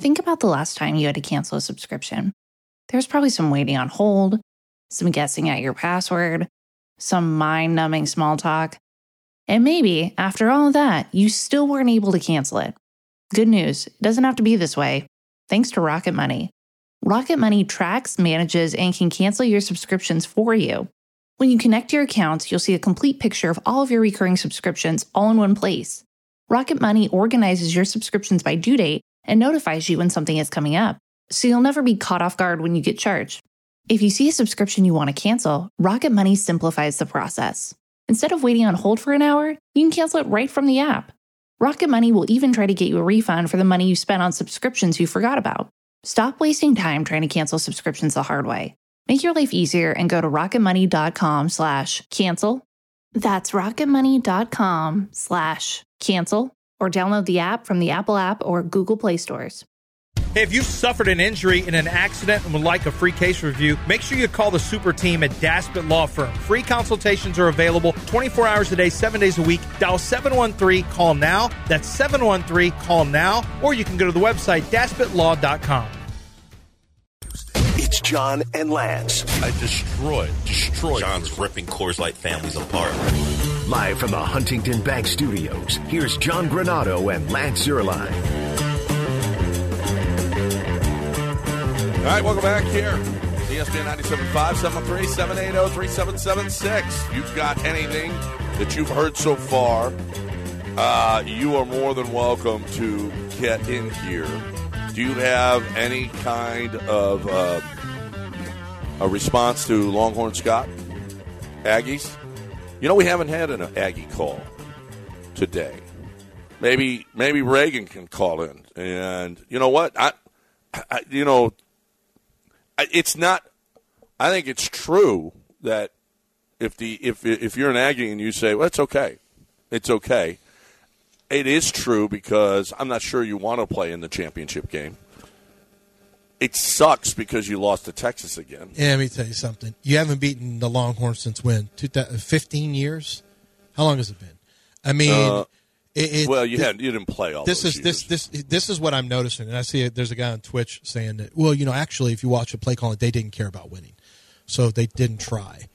Think about the last time you had to cancel a subscription. There's probably some waiting on hold, some guessing at your password, some mind-numbing small talk. And maybe, after all of that, you still weren't able to cancel it. Good news, it doesn't have to be this way. Thanks to Rocket Money. Rocket Money tracks, manages, and can cancel your subscriptions for you. When you connect your accounts, you'll see a complete picture of all of your recurring subscriptions all in one place. Rocket Money organizes your subscriptions by due date and notifies you when something is coming up, so you'll never be caught off guard when you get charged. If you see a subscription you want to cancel, Rocket Money simplifies the process. Instead of waiting on hold for an hour, you can cancel it right from the app. Rocket Money will even try to get you a refund for the money you spent on subscriptions you forgot about. Stop wasting time trying to cancel subscriptions the hard way. Make your life easier and go to rocketmoney.com/cancel. That's rocketmoney.com/cancel, or download the app from the Apple app or Google Play stores. Hey, if you've suffered an injury in an accident and would like a free case review, make sure you call the super team at Daspit Law Firm. Free consultations are available 24 hours a day, 7 days a week. Dial 713-CALL-NOW. That's 713-CALL-NOW. Or you can go to the website, daspitlaw.com. It's John and Lance. I destroyed. John's ripping Coors Light families apart. Live from the Huntington Bank Studios, here's John Granado and Lance Zierlein. All right, welcome back here. ESPN 97.5, 713-780-3776. You've got anything that you've heard so far, you are more than welcome to get in here. Do you have any kind of a response to Longhorn Scott? Aggies? You know, we haven't had an Aggie call today. Maybe Reagan can call in. And you know what? It's not. I think it's true that if you're an Aggie and you say, well, it's okay. It is true because I'm not sure you want to play in the championship game. It sucks because you lost to Texas again. Yeah, let me tell you something. You haven't beaten the Longhorns since when? 15 years? How long has it been? I mean, you didn't play all those years. This is what I'm noticing, and I see there's a guy on Twitch saying that. Well, actually, if you watch a play calling, they didn't care about winning, so they didn't try.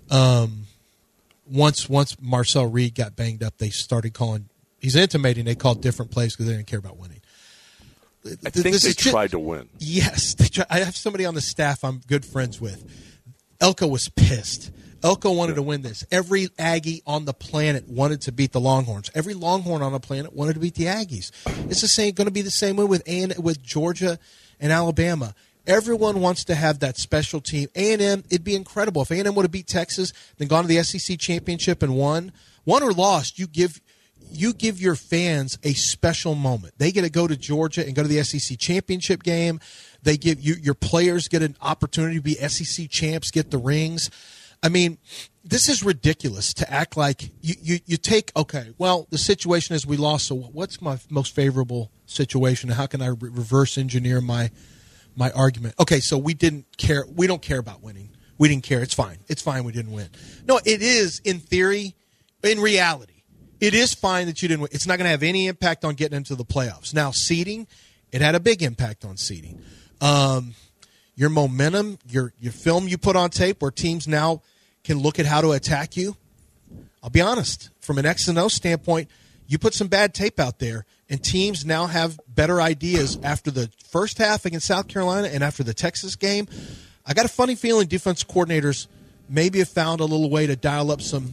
Once Marcel Reed got banged up, they started calling. He's intimating they called different plays because they didn't care about winning. I think they tried to win. Yes, they tried. I have somebody on the staff I'm good friends with. Elko was pissed. Elko wanted to win this. Every Aggie on the planet wanted to beat the Longhorns. Every Longhorn on the planet wanted to beat the Aggies. It's going to be the same way with Georgia and Alabama. Everyone wants to have that special team. A&M, it'd be incredible. If A&M would have beat Texas, then gone to the SEC championship and won or lost, you give your fans a special moment. They get to go to Georgia and go to the SEC championship game. They give your players get an opportunity to be SEC champs, get the rings. I mean, this is ridiculous to act like you take, okay, well, the situation is we lost, so what's my most favorable situation, and how can I reverse engineer my argument? Okay, so we didn't care. We don't care about winning. We didn't care. It's fine. It's fine we didn't win. No, it is, in theory, in reality. It is fine that you didn't win. It's not going to have any impact on getting into the playoffs. Now, seeding, it had a big impact on seeding. Your momentum, your film you put on tape where teams now can look at how to attack you. I'll be honest. From an X and O standpoint, you put some bad tape out there, and teams now have better ideas after the first half against South Carolina and after the Texas game. I got a funny feeling defense coordinators maybe have found a little way to dial up some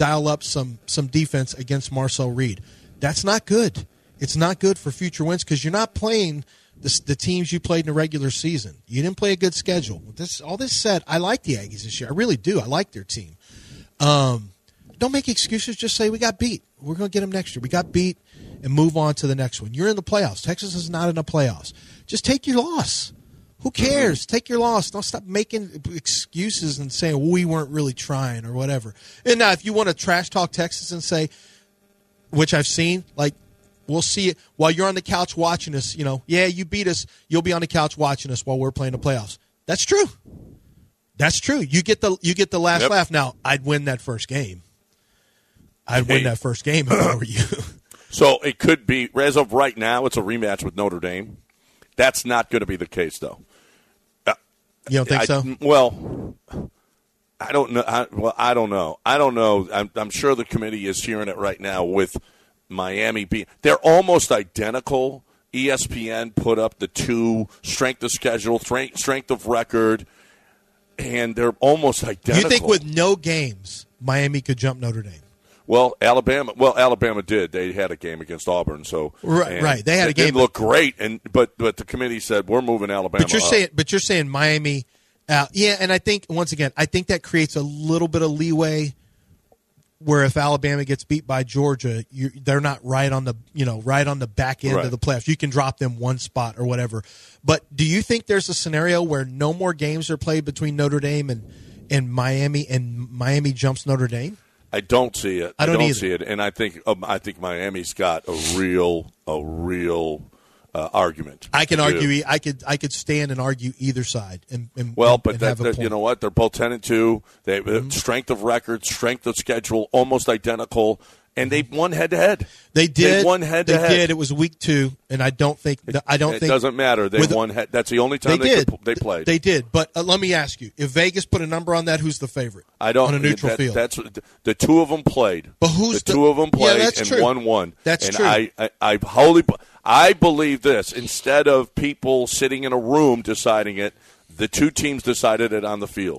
defense against Marcel Reed. That's not good. It's not good for future wins because you're not playing the teams you played in the regular season. You didn't play a good schedule. All this said, I like the Aggies this year. I really do. I like their team. Don't make excuses. Just say we got beat. We're going to get them next year. We got beat and move on to the next one. You're in the playoffs. Texas is not in the playoffs. Just take your loss. Who cares? Take your loss. Don't stop making excuses and saying, well, we weren't really trying or whatever. And now if you want to trash talk Texas and say, which I've seen, like, we'll see it while you're on the couch watching us, yeah, you beat us. You'll be on the couch watching us while we're playing the playoffs. That's true. That's true. You get the last laugh. Now, I'd win that first game. Win that first game if I were you. So it could be, as of right now, it's a rematch with Notre Dame. That's not going to be the case, though. You don't think so? Well, I don't know. I don't know. I'm sure the committee is hearing it right now with Miami being. They're almost identical. ESPN put up the two strength of schedule, strength of record, and they're almost identical. You think with no games, Miami could jump Notre Dame? Well, Alabama did. They had a game against Auburn, so right. They had a game. It didn't look great, but the committee said we're moving Alabama. But you're saying Miami, yeah. And I think once again, that creates a little bit of leeway where if Alabama gets beat by Georgia, they're not right on the back end of the playoffs. You can drop them one spot or whatever. But do you think there's a scenario where no more games are played between Notre Dame and Miami, and Miami jumps Notre Dame? I don't see it. I don't see it, and I think Miami's got a real argument. I can argue. I could stand and argue either side. But you know what? They're both 10-2. They strength of record, strength of schedule, almost identical, and they won head to head. They did. They won head to head. They did. It was week 2, and I don't think. It doesn't matter. They won. That's the only time they played. They did. But let me ask you: if Vegas put a number on that, who's the favorite? I don't. On a neutral field. That's the two of them played. But who's the two of them played and true. won? That's and true. I believe this. Instead of people sitting in a room deciding it, the two teams decided it on the field.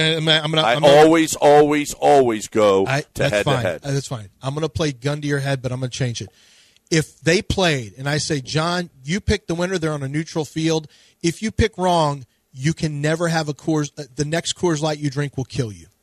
Always go to head-to-head. That's fine. I'm going to play gun to your head, but I'm going to change it. If they played, and I say, John, you pick the winner, they're on a neutral field. If you pick wrong, you can never have a Coors. The next Coors Light you drink will kill you.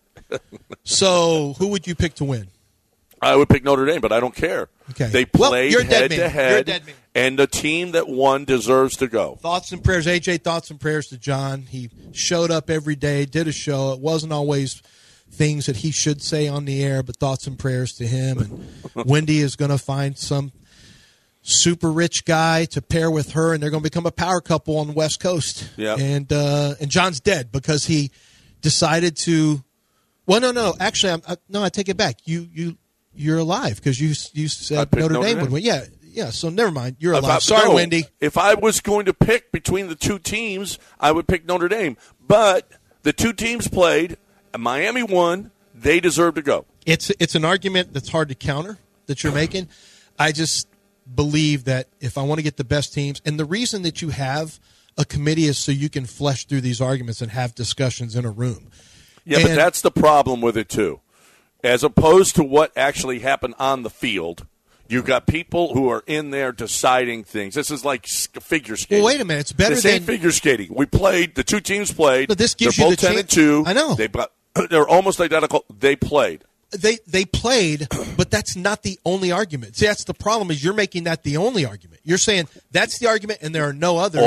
So who would you pick to win? I would pick Notre Dame, but I don't care. Okay. They played head-to-head, and the team that won deserves to go. Thoughts and prayers, AJ, thoughts and prayers to John. He showed up every day, did a show. It wasn't always things that he should say on the air, but thoughts and prayers to him. And Wendy is going to find some super rich guy to pair with her, and they're going to become a power couple on the West Coast. Yeah. And John's dead because he decided to – well, no. Actually, I take it back. You're alive because you said Notre Dame would win. Yeah. So never mind. You're alive. Sorry, Wendy. If I was going to pick between the two teams, I would pick Notre Dame. But the two teams played. Miami won. They deserve to go. It's an argument that's hard to counter that you're making. I just believe that if I want to get the best teams, and the reason that you have a committee is so you can flesh through these arguments and have discussions in a room. Yeah, but that's the problem with it too. As opposed to what actually happened on the field, you've got people who are in there deciding things. This is like figure skating. Well, wait a minute. It's better than figure skating. We played. The two teams played. But this gives They're you both the 10-2. I know. They're almost identical. They played. They played, but that's not the only argument. See, that's the problem. Is you're making that the only argument. You're saying that's the argument, and there are no others.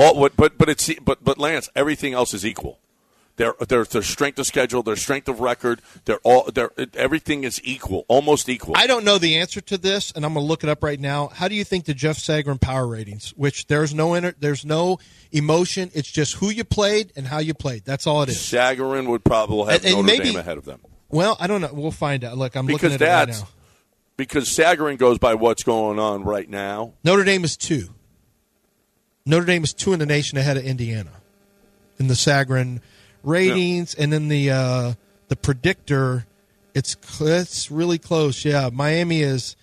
But Lance, everything else is equal. Their strength of schedule, their strength of record, everything is equal, almost equal. I don't know the answer to this, and I'm going to look it up right now. How do you think the Jeff Sagarin power ratings, which there's no emotion, it's just who you played and how you played. That's all it is. Sagarin would probably have Notre Dame ahead of them. Well, I don't know. We'll find out. Look, I'm looking at it right now. Because Sagarin goes by what's going on right now. Notre Dame is 2. Notre Dame is 2 in the nation ahead of Indiana in the Sagarin ratings, and then the predictor, it's really close. Yeah, Miami is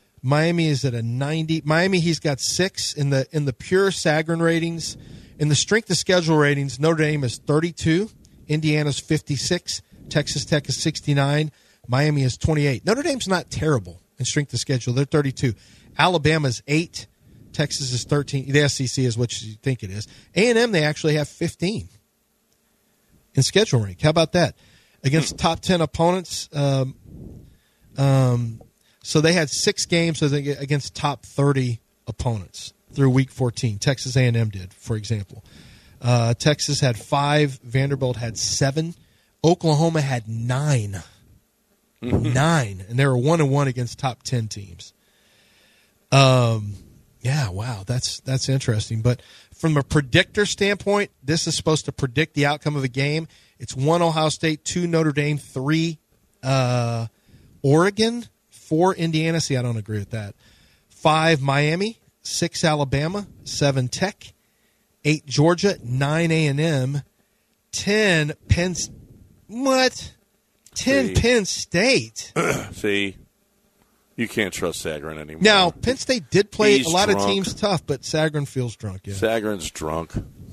at a 90. Miami, he's got 6 in the pure Sagarin ratings. In the strength of schedule ratings, Notre Dame is 32, Indiana's 56, Texas Tech is 69, Miami is 28. Notre Dame's not terrible in strength of schedule. They're 32. Alabama's 8, Texas is 13. The SEC is what you think it is. A&M, they actually have 15. In schedule rank. How about that? Against top 10 opponents. So they had 6 games against top 30 opponents through week 14. Texas A&M did, for example. Texas had 5. Vanderbilt had 7. Oklahoma had 9. 9. And they were 1-1 against top 10 teams. Yeah, wow, that's interesting. But from a predictor standpoint, this is supposed to predict the outcome of a game. It's 1 Ohio State, 2 Notre Dame, 3 Oregon, 4 Indiana. See, I don't agree with that. 5 Miami, 6 Alabama, 7 Tech, 8 Georgia, 9 A&M, 10 Penn. What? 10 Penn State. See, you can't trust Sagarin anymore. Now, Penn State did play a lot drunk. of teams tough, but Sagarin feels drunk. Yeah. Sagarin's drunk.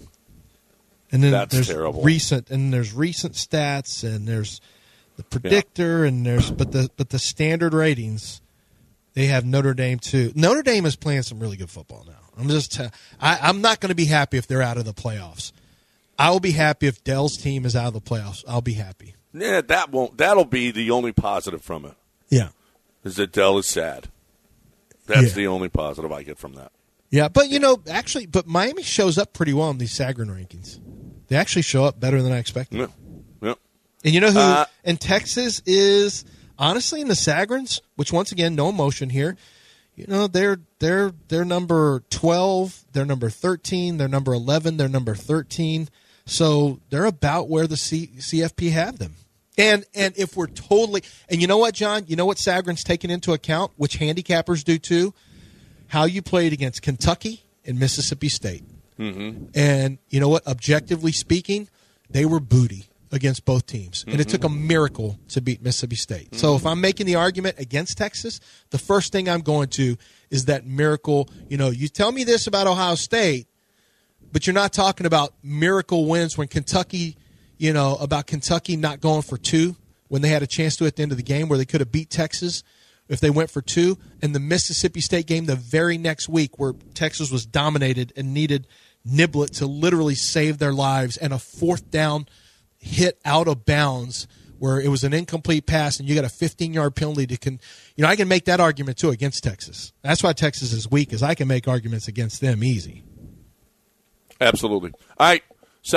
And then That's there's terrible. recent stats, and there's the predictor, and there's but the standard ratings. They have Notre Dame too. Notre Dame is playing some really good football now. I'm not going to be happy if they're out of the playoffs. I will be happy if Dell's team is out of the playoffs. I'll be happy. Yeah, that'll be the only positive from it. Yeah, is that Dell is sad. That's the only positive I get from that. Yeah, but but Miami shows up pretty well in these Sagarin rankings. They actually show up better than I expected. Yeah. And you know who in Texas is honestly in the Sagarins, which once again, no emotion here. You know, they're number 12, they're number 13, they're number 11, they're number 13. So they're about where the CFP have them. And if we're totally – and you know what, John? You know what Sagarin's taken into account, which handicappers do too? How you played against Kentucky and Mississippi State. Mm-hmm. And you know what? Objectively speaking, they were booty against both teams. Mm-hmm. And it took a miracle to beat Mississippi State. Mm-hmm. So if I'm making the argument against Texas, the first thing I'm going to is that miracle. You know, you tell me this about Ohio State, but you're not talking about miracle wins when Kentucky – you know, about Kentucky not going for 2 when they had a chance to at the end of the game where they could have beat Texas if they went for 2. And the Mississippi State game the very next week where Texas was dominated and needed Niblett to literally save their lives, and a 4th down hit out of bounds where it was an incomplete pass and you got a 15-yard penalty to I can make that argument too against Texas. That's why Texas is weak, is I can make arguments against them easy. Absolutely. All right.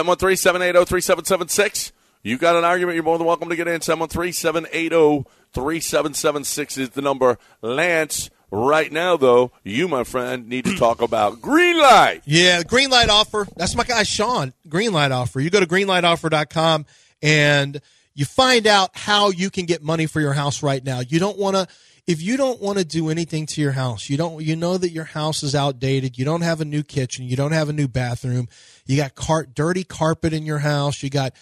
713-780-3776. You got an argument, you're more than welcome to get in. 713-780-3776 is the number. Lance, right now, though, you, my friend, need to talk about Greenlight. Yeah, Greenlight offer. That's my guy, Sean. Greenlight offer. You go to greenlightoffer.com and you find out how you can get money for your house right now. You don't want to. If you don't want to do anything to your house, you know that your house is outdated, you don't have a new kitchen, you don't have a new bathroom, you got dirty carpet in your house, you got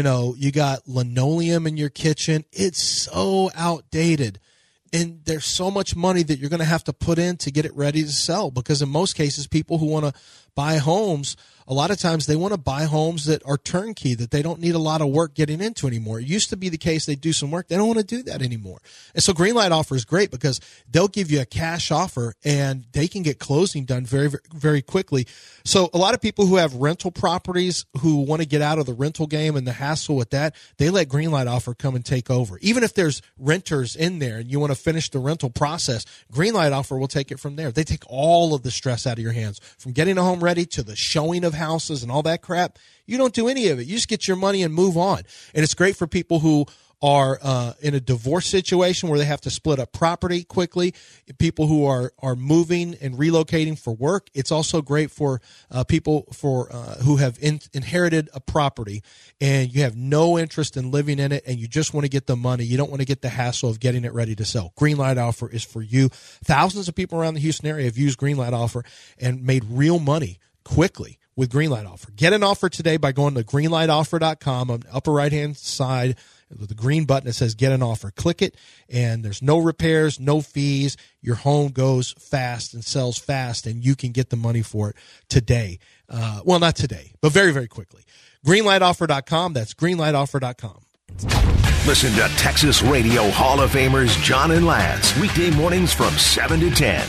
linoleum in your kitchen. It's so outdated. And there's so much money that you're going to have to put in to get it ready to sell, because in most cases, people who want to buy homes, a lot of times they want to buy homes that are turnkey, that they don't need a lot of work getting into anymore. It used to be the case they do some work. They don't want to do that anymore. And so Greenlight offer is great because they'll give you a cash offer and they can get closing done very, very, very quickly. So a lot of people who have rental properties who want to get out of the rental game and the hassle with that, they let Greenlight offer come and take over. Even if there's renters in there and you want to finish the rental process, Greenlight offer will take it from there. They take all of the stress out of your hands, from getting a home ready to the showing of houses and all that crap. You don't do any of it. You just get your money and move on. And it's great for people who are in a divorce situation where they have to split up property quickly, people who are moving and relocating for work. It's also great for people who have inherited a property and you have no interest in living in it and you just want to get the money. You don't want to get the hassle of getting it ready to sell. Greenlight offer is for you. Thousands of people around the Houston area have used Greenlight offer and made real money quickly with Greenlight offer. Get an offer today by going to greenlightoffer.com on the upper right-hand side. The green button that says get an offer. Click it, and there's no repairs, no fees. Your home goes fast and sells fast, and you can get the money for it today. Well, not today, but very, very quickly. Greenlightoffer.com. That's greenlightoffer.com. Listen to Texas Radio Hall of Famers John and Lance weekday mornings from 7 to 10.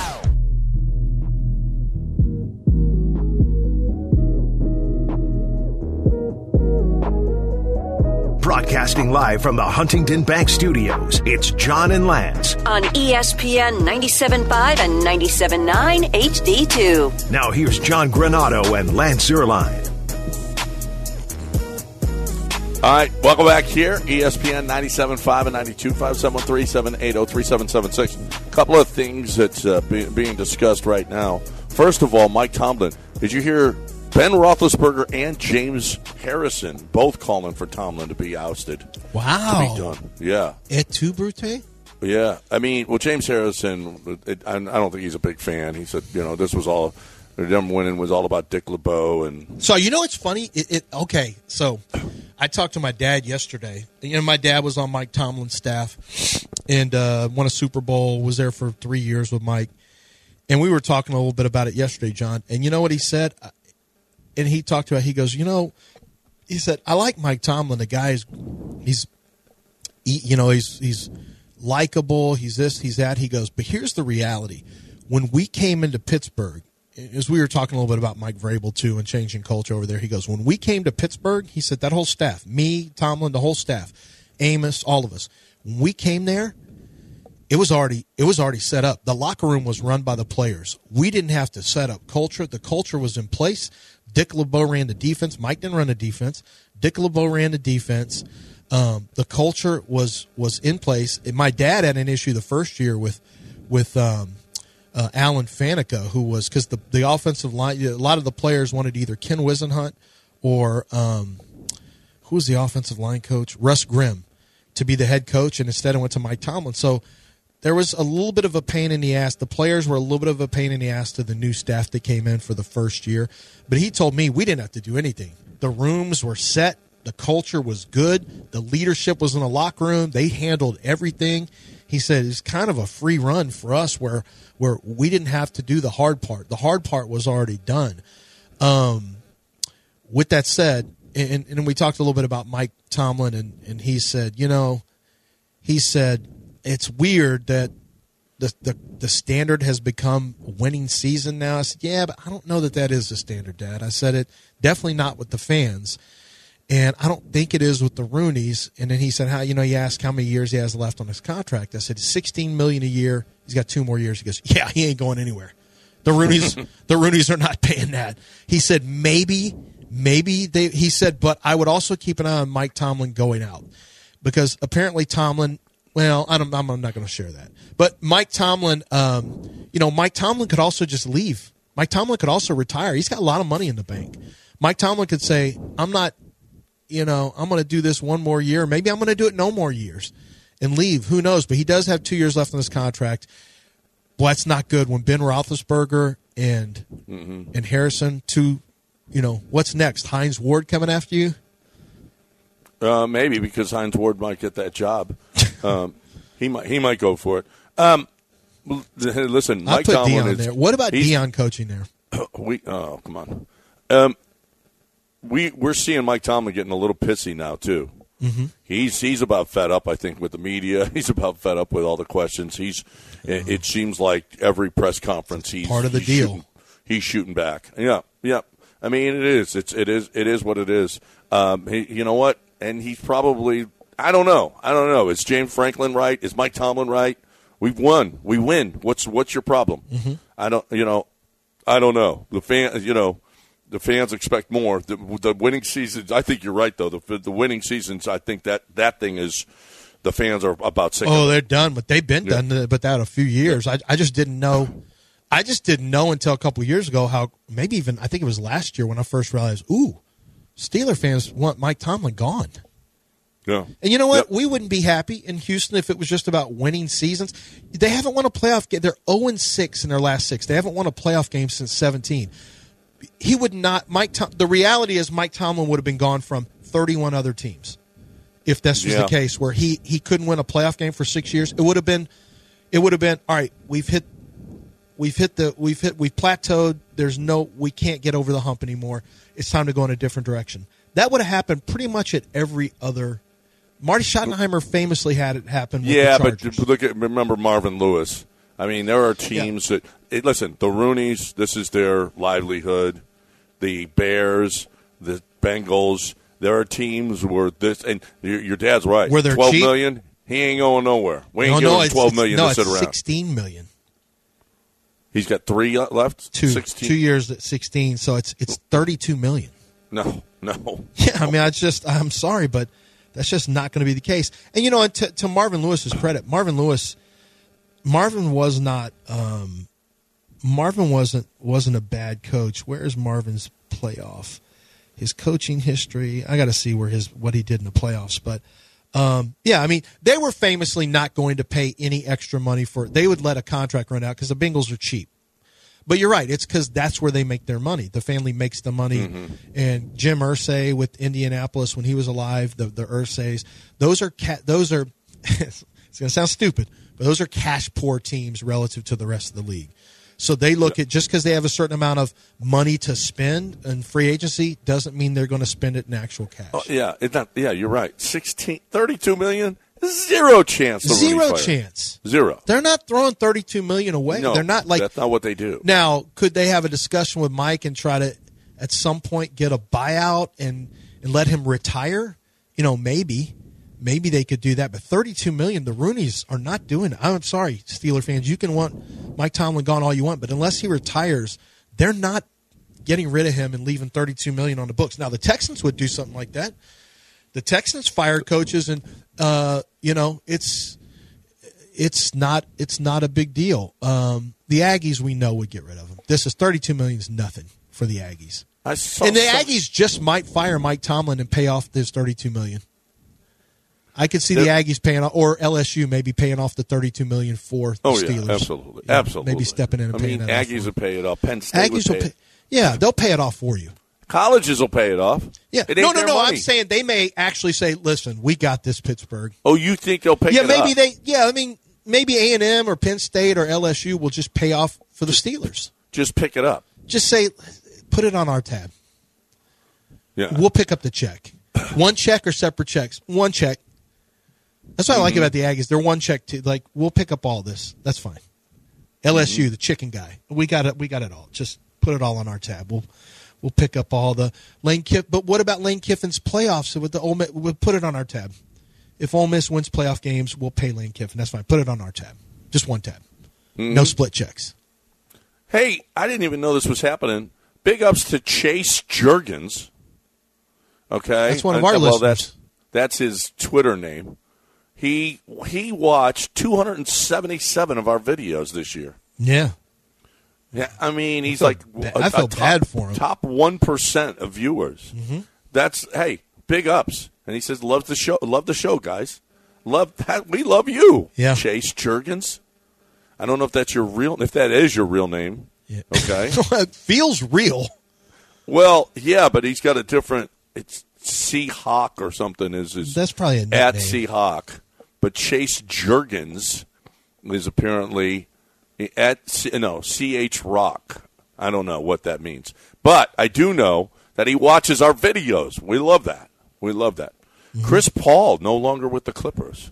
Broadcasting live from the Huntington Bank Studios, it's John and Lance. On ESPN 97.5 and 97.9 HD2. Now here's John Granado and Lance Zierlein. All right, welcome back here. ESPN 97.5 and 92.5, 713-780-3776. A couple of things that's being discussed right now. First of all, Mike Tomlin, did you hear Ben Roethlisberger and James Harrison both calling for Tomlin to be ousted? Wow. To be done. Yeah. Et tu, Brute? Yeah. I mean, well, James Harrison, I don't think he's a big fan. He said, this was all them winning was all about Dick LeBeau. And so it's funny. Okay, so I talked to my dad yesterday. My dad was on Mike Tomlin's staff and won a Super Bowl. Was there for 3 years with Mike, and we were talking a little bit about it yesterday, John. And you know what he said? And he talked about. He goes, he said, I like Mike Tomlin. The guy he's likable. He's this, he's that. He goes, but here's the reality. When we came into Pittsburgh, as we were talking a little bit about Mike Vrabel too and changing culture over there, he goes, when we came to Pittsburgh, he said that whole staff, me, Tomlin, the whole staff, Amos, all of us, when we came there, it was already set up. The locker room was run by the players. We didn't have to set up culture. The culture was in place. Dick LeBeau ran the defense. Mike didn't run the defense. Dick LeBeau ran the defense. The culture was in place. And my dad had an issue the first year with Alan Faneca, who was, because the offensive line, a lot of the players wanted either Ken Wisenhunt or who was the offensive line coach? Russ Grimm to be the head coach, and instead it went to Mike Tomlin. So there was a little bit of a pain in the ass. The players were a little bit of a pain in the ass to the new staff that came in for the first year. But he told me we didn't have to do anything. The rooms were set. The culture was good. The leadership was in the locker room. They handled everything. He said it's kind of a free run for us where we didn't have to do the hard part. The hard part was already done. With that said, and we talked a little bit about Mike Tomlin, and he said, it's weird that the standard has become winning season now. I said, yeah, but I don't know that is the standard, Dad. I said it definitely not with the fans. And I don't think it is with the Rooneys. And then he said, he asked how many years he has left on his contract. I said, $16 million a year. He's got 2 more years. He goes, yeah, he ain't going anywhere. The Rooneys are not paying that. He said, maybe he said, but I would also keep an eye on Mike Tomlin going out, because apparently Tomlin, well, I'm not going to share that. But Mike Tomlin, Mike Tomlin could also just leave. Mike Tomlin could also retire. He's got a lot of money in the bank. Mike Tomlin could say, I'm going to do this 1 more year. Maybe I'm going to do it no more years and leave. Who knows? But he does have 2 years left on his contract. Well, that's not good when Ben Roethlisberger and Harrison, what's next? Hines Ward coming after you? Maybe, because Hines Ward might get that job. He might go for it. Listen, Mike Tomlin Deion there. What about Deion coaching there? Come on. We're seeing Mike Tomlin getting a little pissy now too. Mm-hmm. He's about fed up, I think, with the media. He's about fed up with all the questions. It seems like every press conference he's part of the deal. He's shooting back. Yeah. I mean, it is. It is what it is. You know what? And he's probably, I don't know. Is James Franklin right? Is Mike Tomlin right? We've won. We win. What's your problem? Mm-hmm. I don't know. The fans expect more. The winning seasons, I think you're right, though. The winning seasons, I think that thing is, the fans are about sick. Oh, they're done, but they've been done but that a few years. Yeah. I just didn't know. I just didn't know until a couple of years ago how, maybe even, I think it was last year when I first realized, Steeler fans want Mike Tomlin gone. Yeah. And you know what? Yep. We wouldn't be happy in Houston if it was just about winning seasons. They haven't won a playoff game. They're 0-6 in their last 6. They haven't won a playoff game since 2017. He would not. The reality is Mike Tomlin would have been gone from 31 other teams if this was the case, where he couldn't win a playoff game for 6 years. It would have been all right. We've plateaued. We can't get over the hump anymore. It's time to go in a different direction. That would have happened pretty much at every other. Marty Schottenheimer famously had it happen with the Chargers. But remember Marvin Lewis. I mean, there are teams that listen. The Rooneys, this is their livelihood. The Bears, the Bengals. There are teams where this, and your dad's right. Where they're $12 cheap? million, he ain't going nowhere. We ain't giving him $12 million to sit around. $16 million. He's got 3 left. 2 years at 16, so it's $32 million. No. Yeah, I mean, I'm sorry, but that's just not going to be the case. And to Marvin Lewis's credit, Marvin wasn't a bad coach. Where is Marvin's playoff? His coaching history. I got to see what he did in the playoffs. But I mean, they were famously not going to pay any extra money for it. They would let a contract run out because the Bengals are cheap. But you're right. It's because that's where they make their money. The family makes the money. And Jim Irsay with Indianapolis when he was alive, the Irsays, those are it's going to sound stupid, but those are cash poor teams relative to the rest of the league. So they look at just because they have a certain amount of money to spend in free agency doesn't mean they're going to spend it in actual cash. Oh, yeah, you're right. $32 million, zero chance. Zero chance. Zero. They're not throwing $32 million away. No, they're not like that's not what they do. Now, could they have a discussion with Mike and try to at some point get a buyout and let him retire? Maybe. Maybe they could do that, but $32 million, the Rooneys are not doing it. I'm sorry, Steeler fans. You can want Mike Tomlin gone all you want, but unless he retires, they're not getting rid of him and leaving $32 million on the books. Now, the Texans would do something like that. The Texans fired coaches, and it's not a big deal. The Aggies, we know, would get rid of him. This is $32 million is nothing for the Aggies, and the Aggies just might fire Mike Tomlin and pay off this $32 million. I could see the Aggies paying off, or LSU maybe paying off the $32 million for the Steelers. Yeah, absolutely, absolutely. Maybe stepping in and paying that off. Aggies will pay it off. Penn State will pay it. Yeah, they'll pay it off for you. Colleges will pay it off. Yeah, no. I'm saying they may actually say, "Listen, we got this, Pittsburgh." Oh, you think they'll pay it off? Maybe A&M or Penn State or LSU will just pay off for the Steelers. Just pick it up. Just say, put it on our tab. Yeah, we'll pick up the check. One check or separate checks? One check. That's what I like about the Aggies. They're one check too. Like, we'll pick up all this. That's fine. LSU, the chicken guy. We got it all. Just put it all on our tab. We'll pick up all the Lane Kiffin. But what about Lane Kiffin's playoffs? So with the Ole Miss, we'll put it on our tab. If Ole Miss wins playoff games, we'll pay Lane Kiffin. That's fine. Put it on our tab. Just one tab. No split checks. Hey, I didn't even know this was happening. Big ups to Chase Jurgens. Okay, that's one of our listeners. That's his Twitter name. He watched 277 of our videos this year. Yeah. Yeah, I mean, he's I feel bad for him. Top 1% of viewers. That's, hey, big ups. And he says, love the show, guys. Love that. We love you, Chase Jurgens. I don't know if that is your real name. Yeah. Okay. It feels real. Well, yeah, but he's got a different, it's Seahawk or something is his. That's probably a nickname. At Seahawk. But Chase Jurgens is apparently CH Rock. I don't know what that means. But I do know that he watches our videos. We love that. Chris Paul, no longer with the Clippers.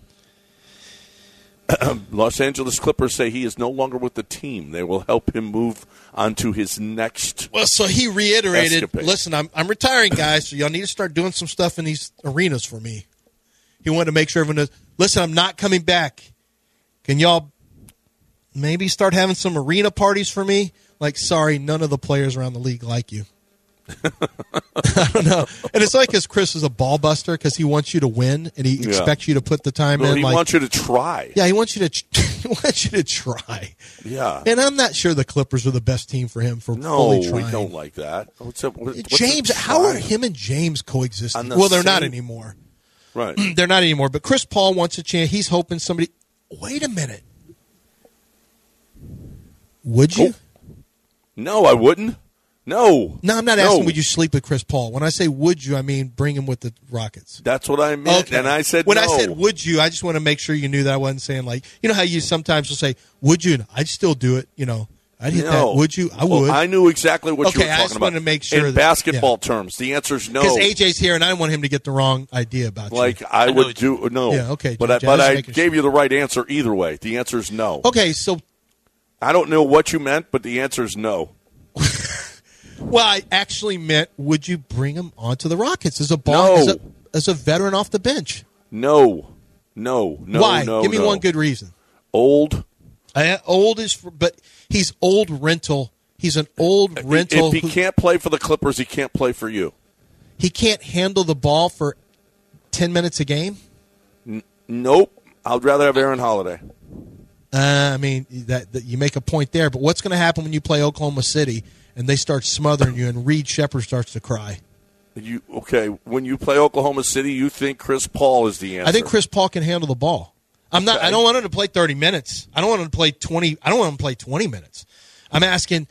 Los Angeles Clippers say he is no longer with the team. They will help him move on to his next. Well, so he reiterated, escapade. Listen, I'm retiring, guys, so y'all need to start doing some stuff in these arenas for me. He wanted to make sure everyone knows, listen, I'm not coming back. Can y'all maybe start having some arena parties for me? Like, sorry, none of the players around the league like you. I don't know. And it's like because Chris is a ball buster because he wants you to win and he expects you to put the time in. He wants you to try. Yeah, he wants you to try. Yeah. And I'm not sure the Clippers are the best team for him for fully trying. No, we don't like that. James, how are him and James coexisting? Well, they're not anymore. Right. They're not anymore. But Chris Paul wants a chance. He's hoping somebody. Wait a minute. Would you? Oh. No, I wouldn't. No, I'm not asking would you sleep with Chris Paul. When I say would you, I mean bring him with the Rockets. That's what I meant, and I said when I said would you, I just want to make sure you knew that I wasn't saying like, you know how you sometimes will say, would you? And I'd still do it, I'd hit that. Would you? I would. I knew exactly what you were talking about. I just wanted to make sure in basketball terms, the answer is no. Because AJ's here, and I didn't want him to get the wrong idea about you. Like I would do no. Yeah, okay. But I gave you the right answer either way. The answer is no. Okay, so I don't know what you meant, but the answer is no. Well, I actually meant, would you bring him onto the Rockets as a as a veteran off the bench? No. Why? Give me one good reason. Old. Old is, but he's old rental. He's an old rental. If he can't play for the Clippers, he can't play for you. He can't handle the ball for 10 minutes a game? Nope. I'd rather have Aaron Holiday. I mean, that you make a point there, but what's going to happen when you play Oklahoma City and they start smothering you and Reed Sheppard starts to cry? When you play Oklahoma City, you think Chris Paul is the answer. I think Chris Paul can handle the ball. I don't want him to play 30 minutes. I don't want him to play 20. I don't want him to play 20 minutes. I'm asking,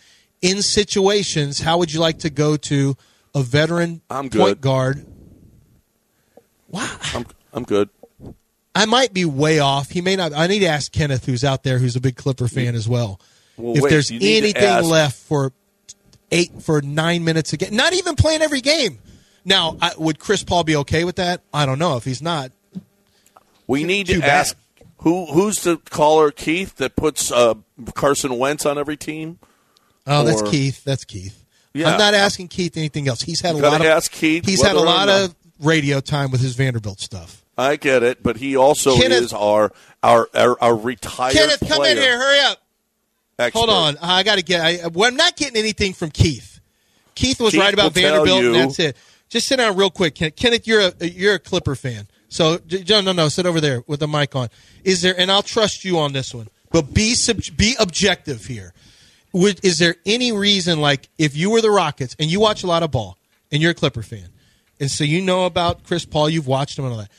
in situations, how would you like to go to a veteran point guard? Wow. I'm good. I might be way off. He may not. I need to ask Kenneth, who's out there, who's a big Clipper fan as well, if there's anything left for 9 minutes a game. Not even playing every game. Now, would Chris Paul be okay with that? I don't know. If he's not, we need to ask who's the caller, Keith, that puts Carson Wentz on every team. Oh, that's Keith. That's Keith. Yeah. I'm not asking Keith anything else. He's had a lot of ask Keith. He's had a lot of radio time with his Vanderbilt stuff. I get it, but he also is our retired Kenneth, player. come in here. Hurry up. Expert. Hold on. I got to get I'm not getting anything from Keith. Keith was right about Vanderbilt, and that's it. Just sit down real quick, Kenneth. Kenneth, you're a Clipper fan. So, John, no, sit over there with the mic on. Is there, and I'll trust you on this one, but be objective here. Is there any reason, like, if you were the Rockets and you watch a lot of ball and you're a Clipper fan, and so you know about Chris Paul, you've watched him and all that.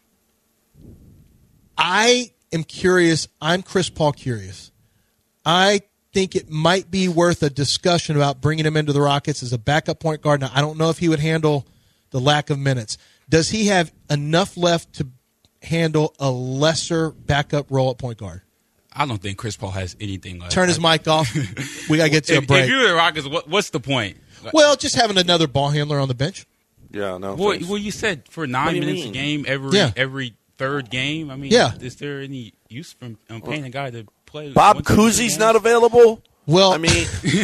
I am curious. I'm Chris Paul curious. I think it might be worth a discussion about bringing him into the Rockets as a backup point guard. Now, I don't know if he would handle the lack of minutes. Does he have enough left to handle a lesser backup role at point guard? I don't think Chris Paul has anything left. Turn his mic off. We got to get to a break. If you're the Rockets, what's the point? Well, just having another ball handler on the bench. Yeah, no. Well, you said for 9 minutes a game every third game. I mean, is there any use from paying a guy to play? Bob Cousy's not available? Well, I mean,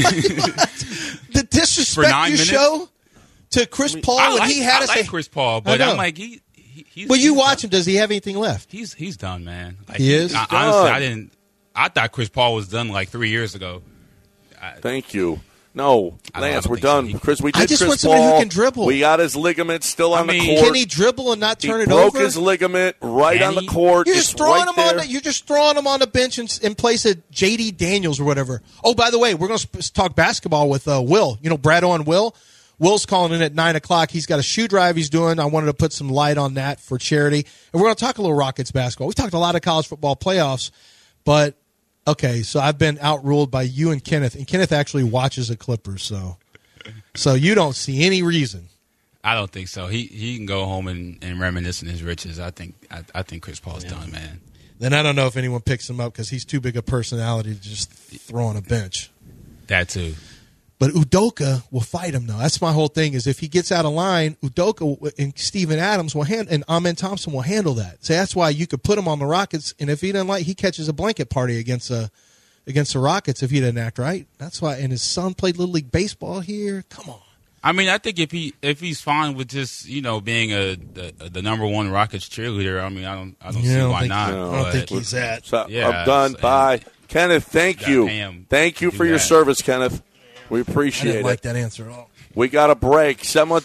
the disrespect you show to Chris Paul. I like Chris Paul, but I'm like he's. Well, you watch him. Does he have anything left? He's done, man. Like, he is. Honestly, I thought Chris Paul was done like 3 years ago. Thank you. No, Lance, we're done. So. Chris, we did I just Chris want somebody Paul. who can dribble. We got his ligament still on the court. Can he dribble and not turn it over? He broke over? his ligament right on the court. You're just throwing him on. You're just throwing him on the bench in place of J.D. Daniels or whatever. Oh, by the way, we're going to talk basketball with Will. You know, Brado and Will. Will's calling in at 9 o'clock. He's got a shoe drive he's doing. I wanted to put some light on that for charity. And we're going to talk a little Rockets basketball. We've talked a lot of college football playoffs, but okay, so I've been outruled by you and Kenneth, and Kenneth actually watches the Clippers, so you don't see any reason. I don't think so. He can go home and reminisce in his riches. I think Chris Paul's done, man. Then I don't know if anyone picks him up because he's too big a personality to just throw on a bench. That too. But Udoka will fight him, though. That's my whole thing, is if he gets out of line, Udoka and Steven Adams and Amen Thompson will handle that. So that's why you could put him on the Rockets, and if he doesn't he catches a blanket party against the Rockets if he doesn't act right. That's why. And his son played Little League Baseball here. Come on. I mean, I think if he's fine with just being the number one Rockets cheerleader, I mean, I don't see why not. I don't think he's that. So, I'm done. Bye, Kenneth. Thank you. Thank you for your service, Kenneth. We appreciate it. I didn't like that answer at all. We got a break.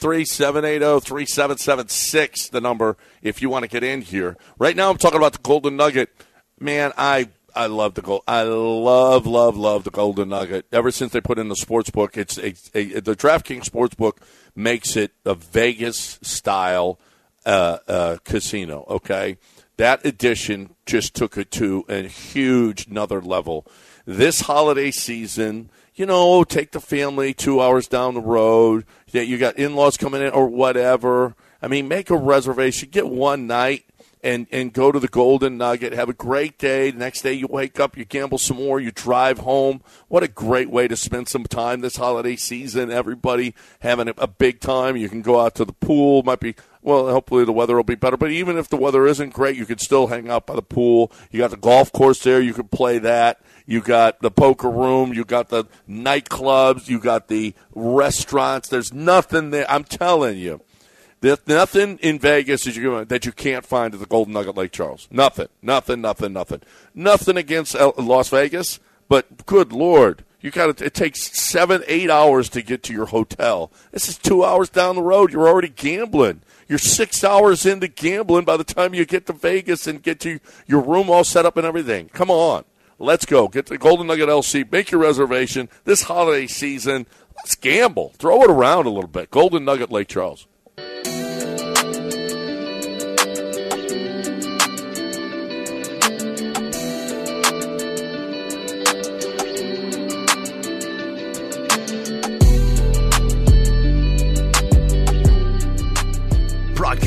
713-780-3776, the number, if you want to get in here. Right now I'm talking about the Golden Nugget. Man, I love the I love the Golden Nugget. Ever since they put in the sports book, the DraftKings Sportsbook makes it a Vegas-style casino, okay? That edition just took it to a huge another level. This holiday season, take the family 2 hours down the road. You got in-laws coming in or whatever. I mean, make a reservation. Get one night and go to the Golden Nugget. Have a great day. The next day you wake up, you gamble some more, you drive home. What a great way to spend some time this holiday season. Everybody having a big time. You can go out to the pool. Hopefully the weather will be better. But even if the weather isn't great, you can still hang out by the pool. You got the golf course there. You can play that. You got the poker room. You got the nightclubs. You got the restaurants. There's nothing there. I'm telling you. There's nothing in Vegas that you can't find at the Golden Nugget Lake Charles. Nothing. Nothing against Las Vegas, but good Lord. It takes 7-8 hours to get to your hotel. This is 2 hours down the road. You're already gambling. You're 6 hours into gambling by the time you get to Vegas and get to your room all set up and everything. Come on. Let's go. Get to Golden Nugget LC. Make your reservation this holiday season. Let's gamble. Throw it around a little bit. Golden Nugget Lake Charles.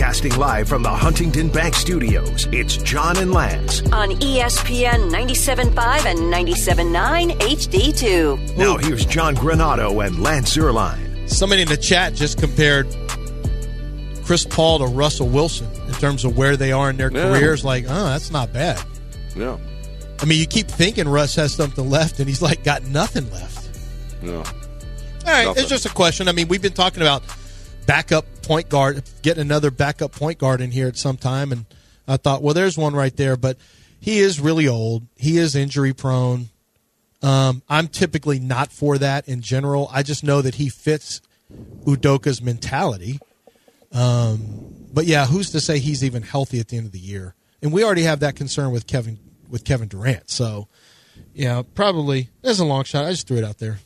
Broadcasting live from the Huntington Bank Studios, it's John and Lance. On ESPN 97.5 and 97.9 HD2. Now here's John Granato and Lance Zierlein. Somebody in the chat just compared Chris Paul to Russell Wilson in terms of where they are in their careers. Like, that's not bad. Yeah. I mean, you keep thinking Russ has something left, and he's like got nothing left. Yeah. All right, nothing. It's just a question. I mean, we've been talking about backup point guard, getting another backup point guard in here at some time, and I thought, well, there's one right there, but he is really old. He is injury prone. I'm typically not for that in general. I just know that he fits Udoka's mentality. But yeah, who's to say he's even healthy at the end of the year? And we already have that concern with Kevin Durant. So, yeah, probably there's a long shot. I just threw it out there.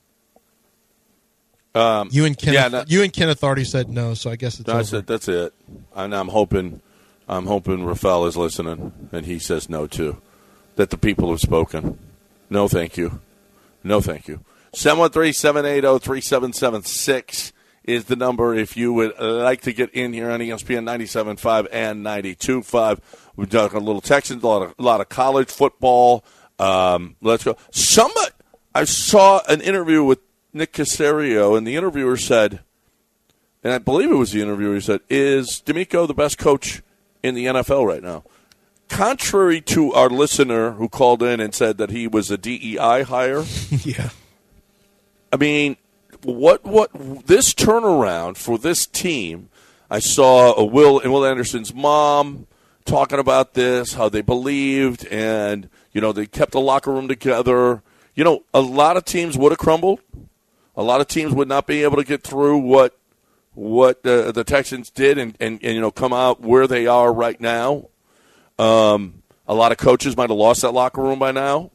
You and Kenneth already said no, so I guess it's over. That's it. And I'm hoping Rafael is listening and he says no too. That the people have spoken. No, thank you. No, thank you. 713-780-3776 is the number if you would like to get in here on ESPN 97.5 and 92.5. We've done a little Texans, a lot of college football. Let's go. I saw an interview with Nick Caserio, and the interviewer said, and I believe it was the interviewer who said, is DeMeco the best coach in the NFL right now? Contrary to our listener who called in and said that he was a DEI hire. Yeah. I mean, what this turnaround for this team, I saw Will Anderson's mom talking about this, how they believed, and, they kept the locker room together. A lot of teams would have crumbled. A lot of teams would not be able to get through what the Texans did and come out where they are right now. A lot of coaches might have lost that locker room by now.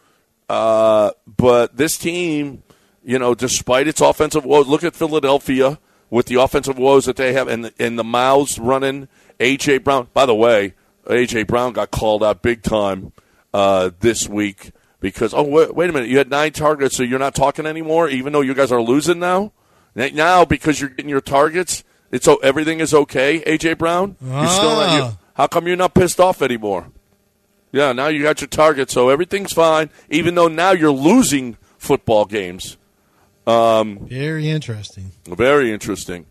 But this team, despite its offensive woes, look at Philadelphia with the offensive woes that they have and the mouths running. A.J. Brown, by the way, A.J. Brown got called out big time this week. Because, wait a minute, you had 9 targets, so you're not talking anymore, even though you guys are losing now? Now, because you're getting your targets, everything is okay, A.J. Brown? How come you're not pissed off anymore? Yeah, now you got your targets, so everything's fine, even though now you're losing football games. Very interesting. Very interesting.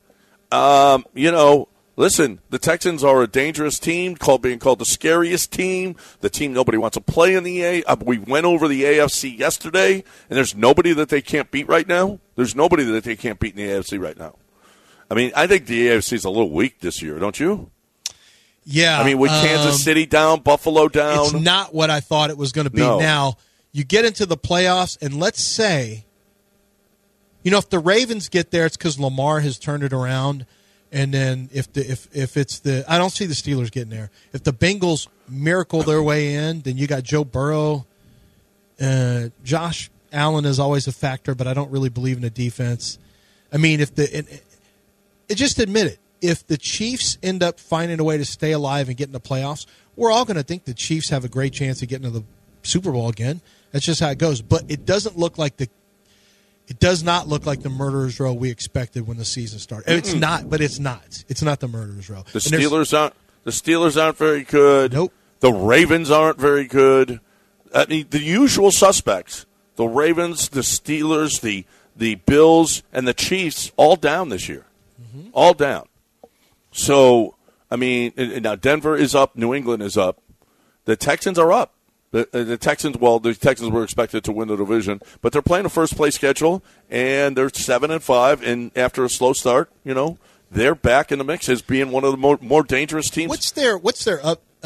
Listen, the Texans are a dangerous team, being called the scariest team, the team nobody wants to play in the we went over the AFC yesterday, and there's nobody that they can't beat right now. There's nobody that they can't beat in the AFC right now. I mean, I think the AFC is a little weak this year, don't you? Yeah. I mean, with Kansas City down, Buffalo down. It's not what I thought it was going to be. No. Now, you get into the playoffs, and let's say, if the Ravens get there, it's because Lamar has turned it around. And then if it's the I don't see the Steelers getting there. If the Bengals miracle their way in, then you got Joe Burrow. Josh Allen is always a factor, but I don't really believe in the defense. I mean, just admit it. If the Chiefs end up finding a way to stay alive and get in the playoffs, we're all going to think the Chiefs have a great chance of getting to the Super Bowl again. That's just how it goes. But it doesn't look like It does not look like the murderer's row we expected when the season started. It's not, but it's not. It's not the murderer's row. The Steelers aren't very good. Nope. The Ravens aren't very good. I mean, the usual suspects: the Ravens, the Steelers, the Bills, and the Chiefs, all down this year. Mm-hmm. All down. So, I mean, now Denver is up. New England is up. The Texans are up. The Texans were expected to win the division, but they're playing a first-place schedule, and they're 7-5. And after a slow start, they're back in the mix as being one of the more dangerous teams. What's their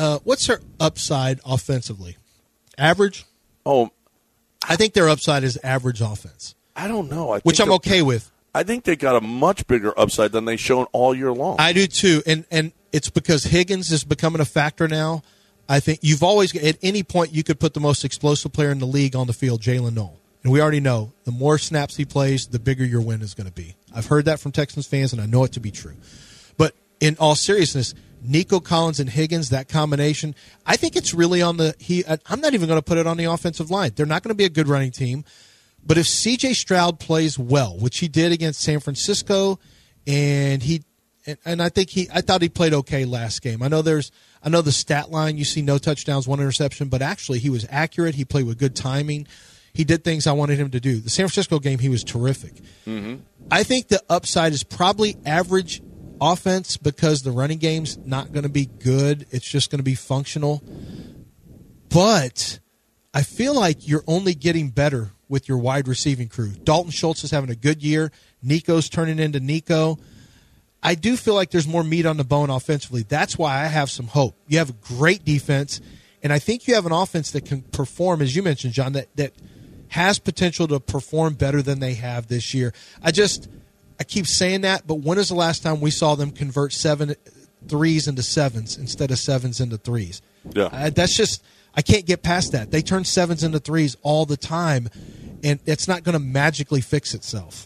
upside offensively? Average? Oh, I think their upside is average offense. I don't know. Which I'm okay with. I think they got a much bigger upside than they've shown all year long. I do too, and it's because Higgins is becoming a factor now. I think you've always, at any point, you could put the most explosive player in the league on the field, Jalen Noel. And we already know the more snaps he plays, the bigger your win is going to be. I've heard that from Texans fans, and I know it to be true. But in all seriousness, Nico Collins and Higgins, that combination, I think it's really on I'm not even going to put it on the offensive line. They're not going to be a good running team. But if C.J. Stroud plays well, which he did against San Francisco, and and I thought he played okay last game. I know the stat line, you see no touchdowns, 1 interception, but actually he was accurate. He played with good timing. He did things I wanted him to do. The San Francisco game, he was terrific. Mm-hmm. I think the upside is probably average offense because the running game's not going to be good. It's just going to be functional. But I feel like you're only getting better with your wide receiving crew. Dalton Schultz is having a good year. Nico's turning into Nico. I do feel like there's more meat on the bone offensively. That's why I have some hope. You have a great defense, and I think you have an offense that can perform, as you mentioned, John, that has potential to perform better than they have this year. I keep saying that, but when is the last time we saw them convert 7 threes into 7s instead of 7s into 3s? Yeah. That's just – I can't get past that. They turn 7s into 3s all the time, and it's not going to magically fix itself.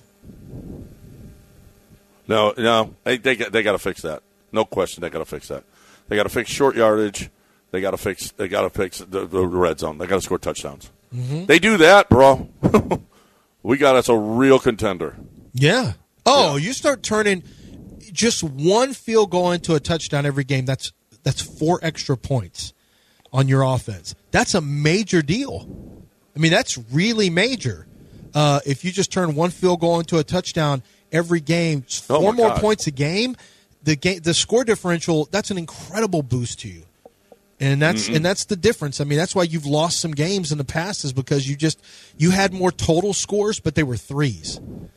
No, they got to fix that. No question, they got to fix that. They got to fix short yardage. They got to fix the red zone. They got to score touchdowns. Mm-hmm. They do that, bro. We got us a real contender. Yeah. Oh, yeah. You start turning just one field goal into a touchdown every game. That's 4 extra points on your offense. That's a major deal. I mean, that's really major. If you just turn one field goal into a touchdown every game, 4 more points a game, the score differential, that's an incredible boost to you. And that's the difference. I mean, that's why you've lost some games in the past, is because you had more total scores, but they were 3s.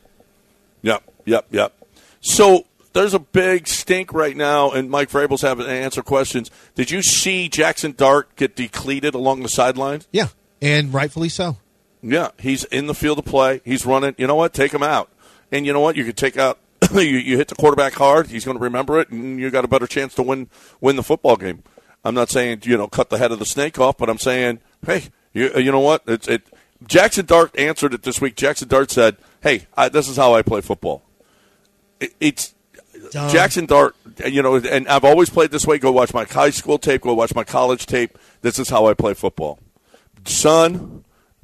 Yep. So there's a big stink right now, and Mike Vrabel's having to answer questions. Did you see Jackson Dart get depleted along the sideline? Yeah, and rightfully so. Yeah, he's in the field of play. He's running. You know what? Take him out. And you know what? You could take out you hit the quarterback hard. He's going to remember it, and you got a better chance to win the football game. I'm not saying, cut the head of the snake off, but I'm saying, hey, you know what? Jackson Dart answered it this week. Jackson Dart said, hey, this is how I play football. It's dumb. Jackson Dart, and I've always played this way. Go watch my high school tape. Go watch my college tape. This is how I play football. Son,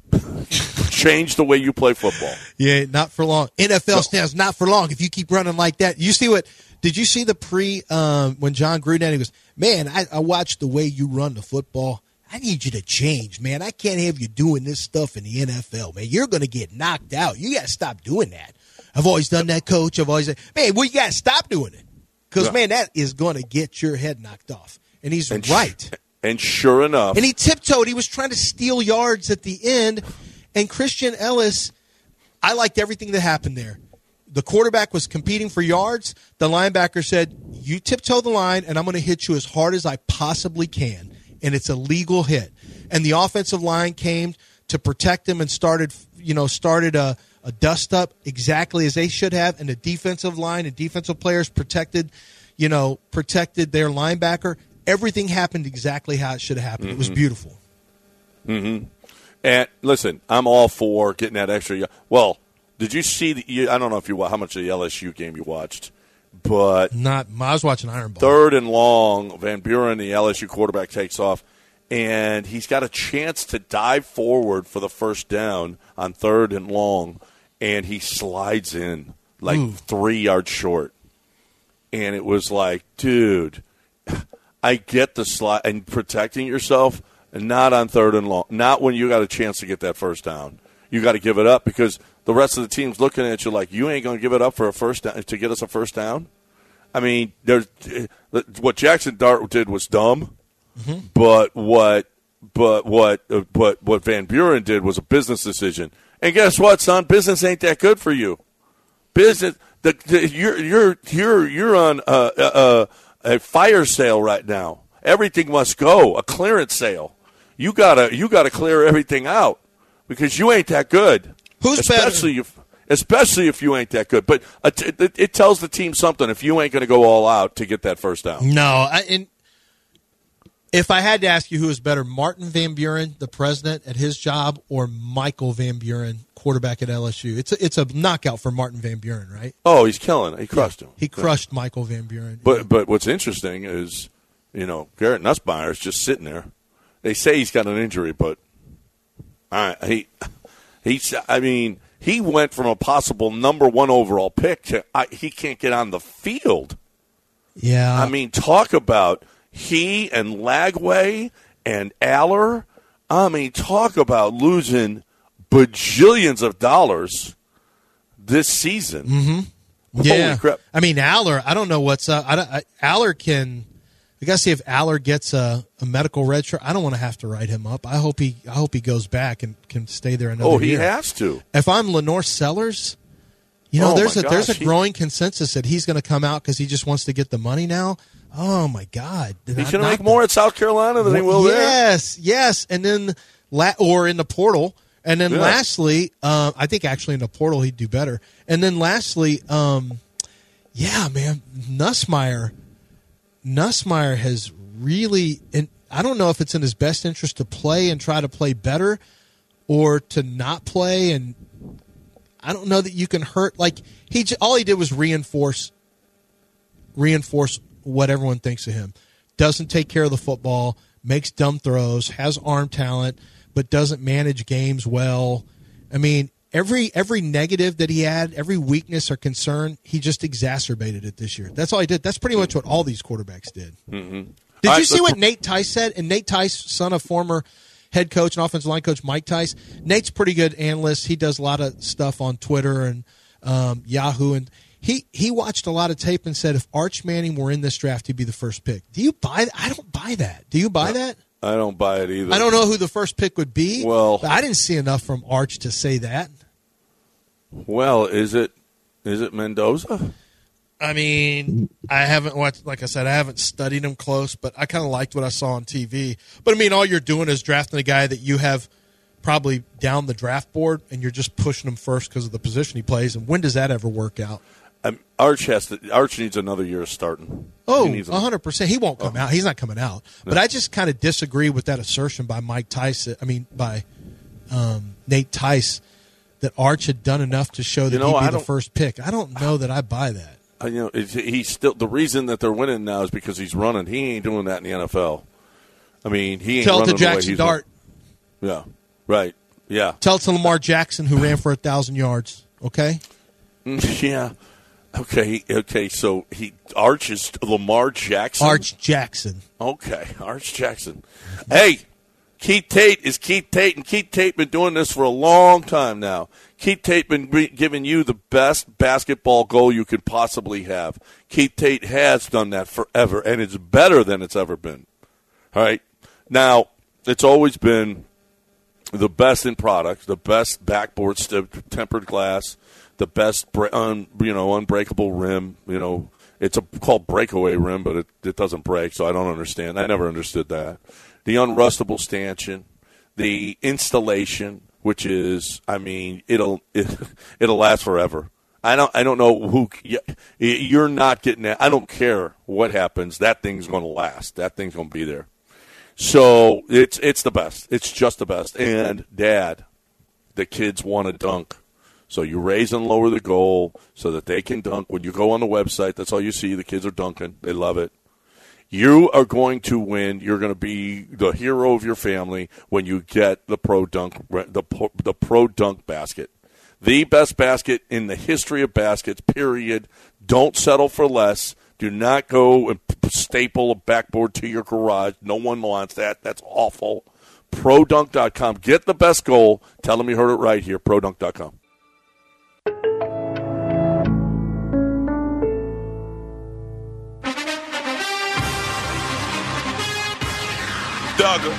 change the way you play football. Yeah, not for long. NFL stands not for long if you keep running like that. Did you see the when John Gruden, he goes, man, I watched the way you run the football. I need you to change, man. I can't have you doing this stuff in the NFL, man. You're going to get knocked out. You got to stop doing that. I've always done that, coach. I've always said, man, well, you got to stop doing it. Because, man, that is going to get your head knocked off. And he's right. And sure enough. And he tiptoed. He was trying to steal yards at the end. And Christian Ellis, I liked everything that happened there. The quarterback was competing for yards. The linebacker said, you tiptoe the line, and I'm going to hit you as hard as I possibly can. And it's a legal hit. And the offensive line came to protect him and started a dust-up exactly as they should have. And the defensive line and defensive players protected their linebacker. Everything happened exactly how it should have happened. Mm-hmm. It was beautiful. Mm-hmm. And listen, I'm all for getting that extra. Well, did you see I don't know how much of the LSU game you watched, but I was watching Iron Bowl. 3rd and long, Van Buren, the LSU quarterback, takes off, and he's got a chance to dive forward for the first down on 3rd and long, and he slides in 3 yards short. And it was like, dude, I get the slide and protecting yourself, and not on 3rd and long, not when you got a chance to get that first down. You got to give it up because the rest of the team's looking at you like, you ain't going to give it up for a first down to get us a first down. I mean, what Jackson Dart did was dumb, mm-hmm. but what Van Buren did was a business decision. And guess what, son? Business ain't that good for you. Business, you're on a fire sale right now. Everything must go. A clearance sale. You gotta clear everything out because you ain't that good. Especially if you ain't that good. But it tells the team something if you ain't going to go all out to get that first down. No, if I had to ask you who is better, Martin Van Buren, the president at his job, or Michael Van Buren, quarterback at LSU, it's a knockout for Martin Van Buren, right? Oh, he's killing it. He crushed him. He crushed Michael Van Buren. But what's interesting is, Garrett Nussmeier's just sitting there. They say he's got an injury, but he went from a possible number 1 overall pick to he can't get on the field. Yeah. I mean, talk about he and Lagway and Aller. I mean, talk about losing bajillions of dollars this season. Mm-hmm. Yeah. Holy crap. I mean, Aller, I don't know what's up. Aller can – I got to see if Aller gets a medical red shirt. I don't want to have to write him up. I hope he goes back and can stay there another year. Oh, he has to. If I'm Lenore Sellers, there's a growing consensus that he's going to come out because he just wants to get the money now. Oh, my God. He's going to make more at South Carolina than he will there. Yes. And then or in the portal. And then lastly, I think actually in the portal he'd do better. And then lastly, man, Nussmeier has really, and I don't know if it's in his best interest to play and try to play better or to not play. And I don't know that you can hurt. Like all he did was reinforce what everyone thinks of him. Doesn't take care of the football, makes dumb throws, has arm talent, but doesn't manage games well. I mean, every negative that he had, every weakness or concern, he just exacerbated it this year. That's all he did. That's pretty much what all these quarterbacks did. Mm-hmm. Did you see what Nate Tice said? And Nate Tice, son of former head coach and offensive line coach Mike Tice. Nate's a pretty good analyst. He does a lot of stuff on Twitter and Yahoo. And he watched a lot of tape and said if Arch Manning were in this draft, he'd be the first pick. Do you buy that? I don't buy that. Do you buy that? I don't buy it either. I don't know who the first pick would be. Well, but I didn't see enough from Arch to say that. Well, is it Mendoza? I mean, I haven't watched. Like I said, I haven't studied him close, but I kind of liked what I saw on TV. But I mean, all you're doing is drafting a guy that you have probably down the draft board, and you're just pushing him first because of the position he plays. And when does that ever work out? Arch needs another year of starting. Oh, 100%. He won't come out. He's not coming out. But I just kind of disagree with that assertion by Mike Tice. I mean, by Nate Tice, that Arch had done enough to show that he'd be the first pick. I don't know that I buy that. He's still the reason that they're winning now is because he's running. He ain't doing that in the NFL. I mean, he ain't Tell running it to Jackson Dart. Yeah, right. Yeah. Tell it to Lamar Jackson, who ran for 1,000 yards. Okay. Yeah. Okay. So Arch is Lamar Jackson. Arch Jackson. Okay, Arch Jackson. Hey, Keith Tate is Keith Tate, and Keith Tate been doing this for a long time now. Keith Tate been giving you the best basketball goal you could possibly have. Keith Tate has done that forever, and it's better than it's ever been. All right. Now, it's always been the best in product, the best backboard tempered glass, the best unbreakable rim. It's called breakaway rim, but it doesn't break, so I don't understand. I never understood that. The unrustable stanchion, the installation, which is, I mean, it'll last forever. I don't know who you're not getting that. I don't care what happens. That thing's going to last. That thing's going to be there. So it's the best. It's just the best. And Dad, the kids want to dunk. So you raise and lower the goal so that they can dunk. When you go on the website, that's all you see. The kids are dunking. They love it. You are going to win. You're going to be the hero of your family when you get the Pro Dunk, the Pro Dunk basket. The best basket in the history of baskets, period. Don't settle for less. Do not go and staple a backboard to your garage. No one wants that. That's awful. ProDunk.com. Get the best goal. Tell them you heard it right here. ProDunk.com. Duggar.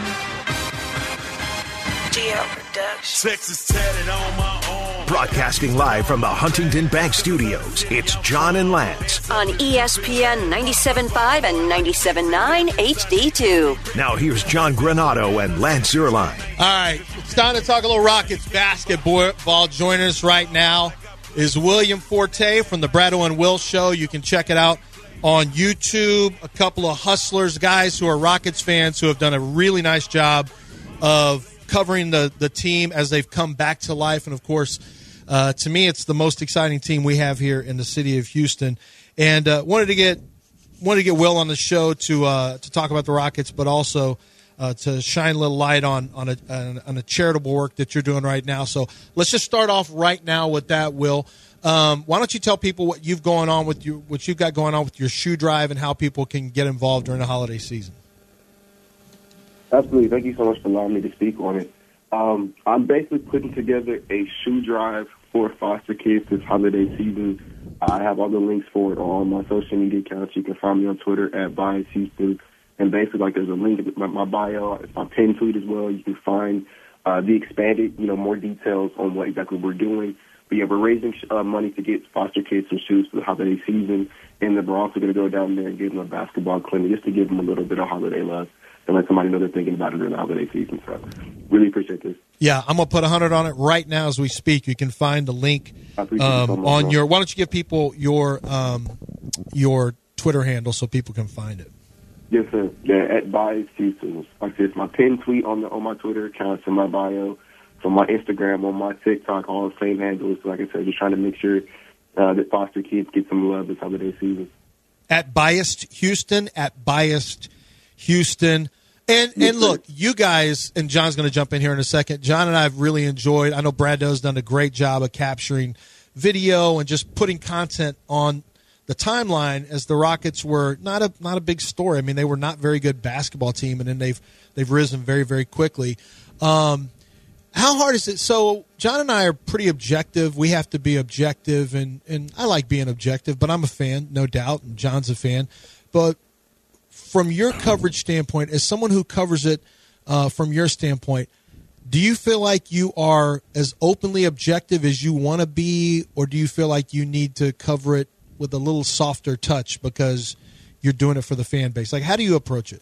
DL Production. Texas tatted on my arm. Broadcasting live from the Huntington Bank Studios, it's John and Lance. On ESPN 97.5 and 97.9 HD2. Now here's John Granato and Lance Zierlein. All right, it's time to talk a little Rockets basketball. Joining us right now is William Forte from the Brado and Will Show. You can check it out on YouTube. A couple of hustlers, guys who are Rockets fans who have done a really nice job of covering the team as they've come back to life. And, of course, to me, it's the most exciting team we have here in the city of Houston. And wanted to get Will on the show to talk about the Rockets, but also to shine a little light on a charitable work that you're doing right now. So let's just start off right now with that, Will. Why don't you tell people what you've got going on with your shoe drive and how people can get involved during the holiday season? Absolutely. Thank you so much for allowing me to speak on it. I'm basically putting together a shoe drive for foster kids this holiday season. I have all the links for it on my social media accounts. You can find me on Twitter at @BiasHouston. And basically, there's a link in my bio. It's my pin tweet as well. You can find the expanded, more details on what exactly we're doing. But yeah, we're raising money to get foster kids some shoes for the holiday season. And then we're also going to go down there and give them a basketball clinic just to give them a little bit of holiday love and let somebody know they're thinking about it during the holiday season. So really appreciate this. Yeah, I'm going to put 100 on it right now as we speak. You can find the link on your – why don't you give people your Twitter handle so people can find it? Yes, sir. Yeah, at @BiasHouston. Like this, my pin tweet on my Twitter account, in my bio, from my Instagram, on my TikTok, all the same handles. So like I said, just trying to make sure that foster kids get some love this holiday season. At @BiasHouston. And look, you guys, and John's going to jump in here in a second. John and I have really enjoyed. I know Brad Doe's done a great job of capturing video and just putting content on the timeline as the Rockets were not a big story. I mean, they were not a very good basketball team, and then they've risen very, very quickly. How hard is it? So John and I are pretty objective. We have to be objective, and I like being objective, but I'm a fan, no doubt, and John's a fan. But from your coverage standpoint, as someone who covers it from your standpoint, do you feel like you are as openly objective as you want to be, or do you feel like you need to cover it with a little softer touch because you're doing it for the fan base? Like, how do you approach it?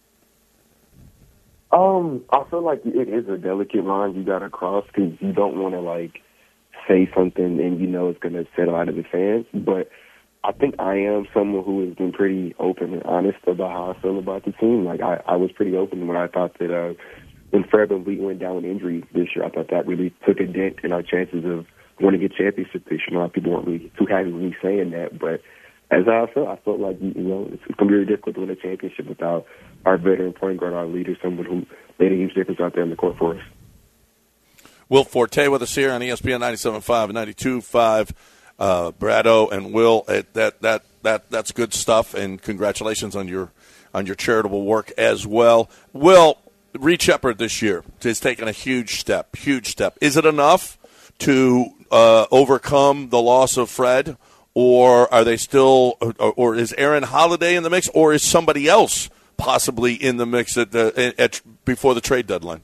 I feel like it is a delicate line you got to cross because you don't want to, say something and it's going to upset a lot of the fans. But I think I am someone who has been pretty open and honest about how I feel about the team. I was pretty open when I thought that when Fred VanVleet went down with injury this year, I thought that really took a dent in our chances of winning a championship this year. A lot of people weren't really too happy with me saying that, but as I felt like, it's going to be very difficult to win a championship without our veteran point guard, our leader, someone who made a huge difference out there in the court for us. Will Forte with us here on ESPN 97.5 and 92.5. Brado and Will, that's good stuff, and congratulations on your charitable work as well. Will, Reed Sheppard this year has taken a huge step. Is it enough to overcome the loss of Fred, or are they still, or is Aaron Holiday in the mix, or is somebody else possibly in the mix before the trade deadline?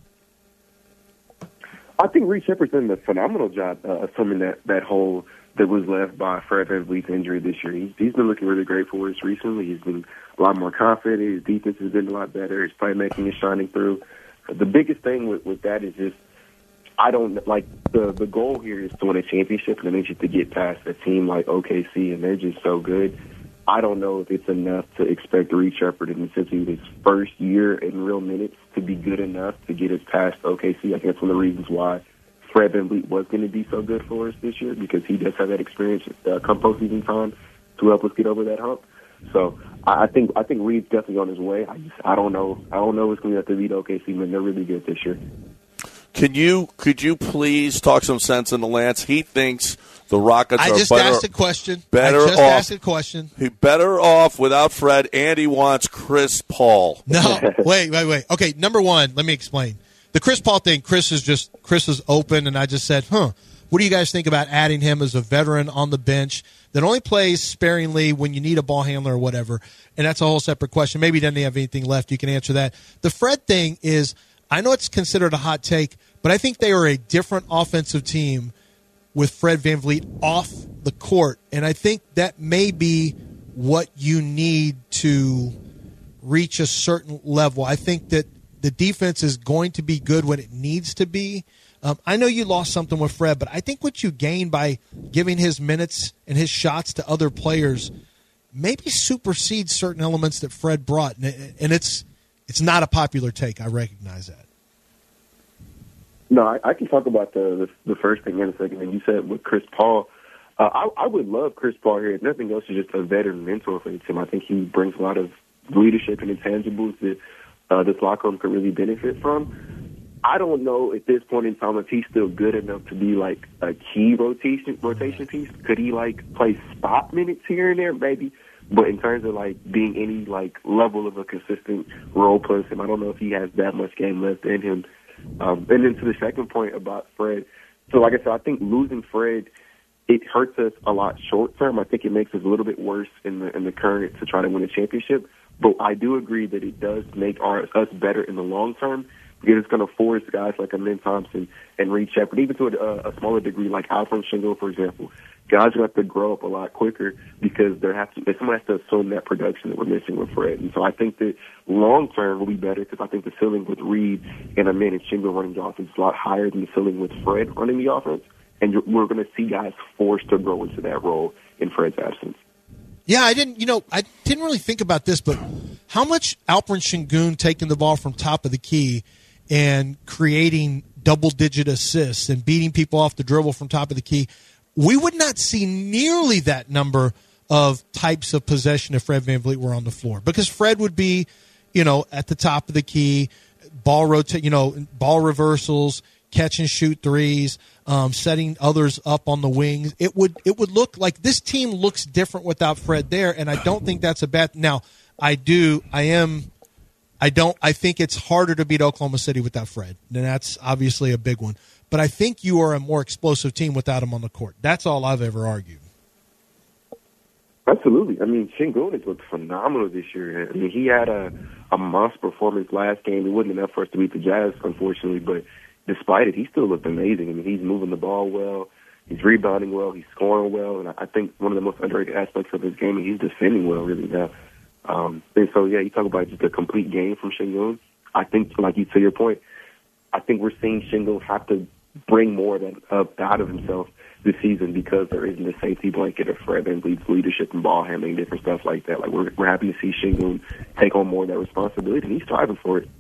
I think Reed Sheppard's done a phenomenal job assuming that hole that was left by Fred VanVleet's injury this year. He's been looking really great for us recently. He's been a lot more confident. His defense has been a lot better. His playmaking is shining through. The biggest thing with that is just, I don't like the goal here is to win a championship, and it means you to get past a team like OKC, and they're just so good. I don't know if it's enough to expect Reed Sheppard in essentially his first year in real minutes to be good enough to get us past OKC. I think that's one of the reasons why Fred VanVleet was going to be so good for us this year, because he does have that experience come postseason time to help us get over that hump. So I think Reed's definitely on his way. I don't know what's going to have to beat OKC, but they're really good this year. Could you please talk some sense into Lance? He thinks the Rockets are better. I just asked a question. He's better off without Fred, and he wants Chris Paul. No, wait. Okay, number one, let me explain. The Chris Paul thing, Chris is open, and I just said, what do you guys think about adding him as a veteran on the bench that only plays sparingly when you need a ball handler or whatever? And that's a whole separate question. Maybe he doesn't have anything left. You can answer that. The Fred thing is, I know it's considered a hot take, but I think they are a different offensive team with Fred VanVleet off the court, and I think that may be what you need to reach a certain level. I think that the defense is going to be good when it needs to be. I know you lost something with Fred, but I think what you gain by giving his minutes and his shots to other players maybe supersedes certain elements that Fred brought, and it's not a popular take. I recognize that. No, I can talk about the first thing in a second. And you said with Chris Paul, I would love Chris Paul here. If nothing else, he's just a veteran mentor for the team. I think he brings a lot of leadership and intangibles that this locker room could really benefit from. I don't know at this point in time if he's still good enough to be like a key rotation piece. Could he like play spot minutes here and there? Maybe. But in terms of like being any like level of a consistent role player, I don't know if he has that much game left in him. And then to the second point about Fred, so like I said, I think losing Fred, it hurts us a lot short term. I think it makes us a little bit worse in the current to try to win a championship. But I do agree that it does make us better in the long term, because it's going to force guys like Amen Thompson and Reed Sheppard, even to a smaller degree like Alfred Shingo, for example. Guys are going to have to grow up a lot quicker because someone has to assume that production that we're missing with Fred. And so I think that long term will be better, because I think the ceiling with Reed and Amen and Shingo running the offense is a lot higher than the ceiling with Fred running the offense. And we're going to see guys forced to grow into that role in Fred's absence. Yeah, I didn't really think about this, but how much Alperen Sengun taking the ball from top of the key and creating double-digit assists and beating people off the dribble from top of the key, we would not see nearly that number of types of possession if Fred VanVleet were on the floor, because Fred would be, at the top of the key, ball reversals, catch and shoot threes, setting others up on the wings. It would look like this team looks different without Fred there, and I don't think that's a bad. Now, I think it's harder to beat Oklahoma City without Fred, and that's obviously a big one. But I think you are a more explosive team without him on the court. That's all I've ever argued. Absolutely. I mean, Sengun has looked phenomenal this year. I mean, he had a monster performance last game. It wasn't enough for us to beat the Jazz, unfortunately, but despite it, he still looked amazing. I mean, he's moving the ball well, he's rebounding well, he's scoring well, and I think one of the most underrated aspects of his game is he's defending well, really, now. And so, yeah, you talk about just a complete game from Sengun. I think, to your point, I think we're seeing Sengun have to bring more of that up out of himself this season, because there isn't a safety blanket of Fred VanVleet's leadership and ball handling, different stuff like that. Like, we're happy to see Sengun take on more of that responsibility, and he's striving for it.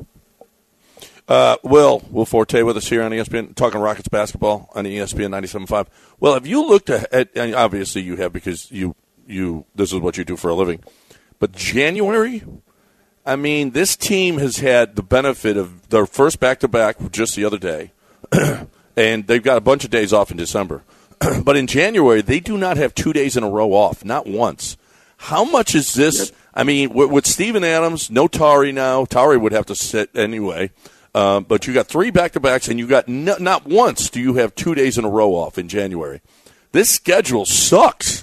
Will Forte with us here on ESPN, talking Rockets basketball on ESPN 97.5. Well, have you looked at, and obviously you have, because you this is what you do for a living, but January, I mean, this team has had the benefit of their first back-to-back just the other day, and they've got a bunch of days off in December. But in January, they do not have 2 days in a row off, not once. How much is this? I mean, with Steven Adams, no Tari now. Tari would have to sit anyway. But you got 3 back-to-backs, and you got not once do you have 2 days in a row off in January. This schedule sucks.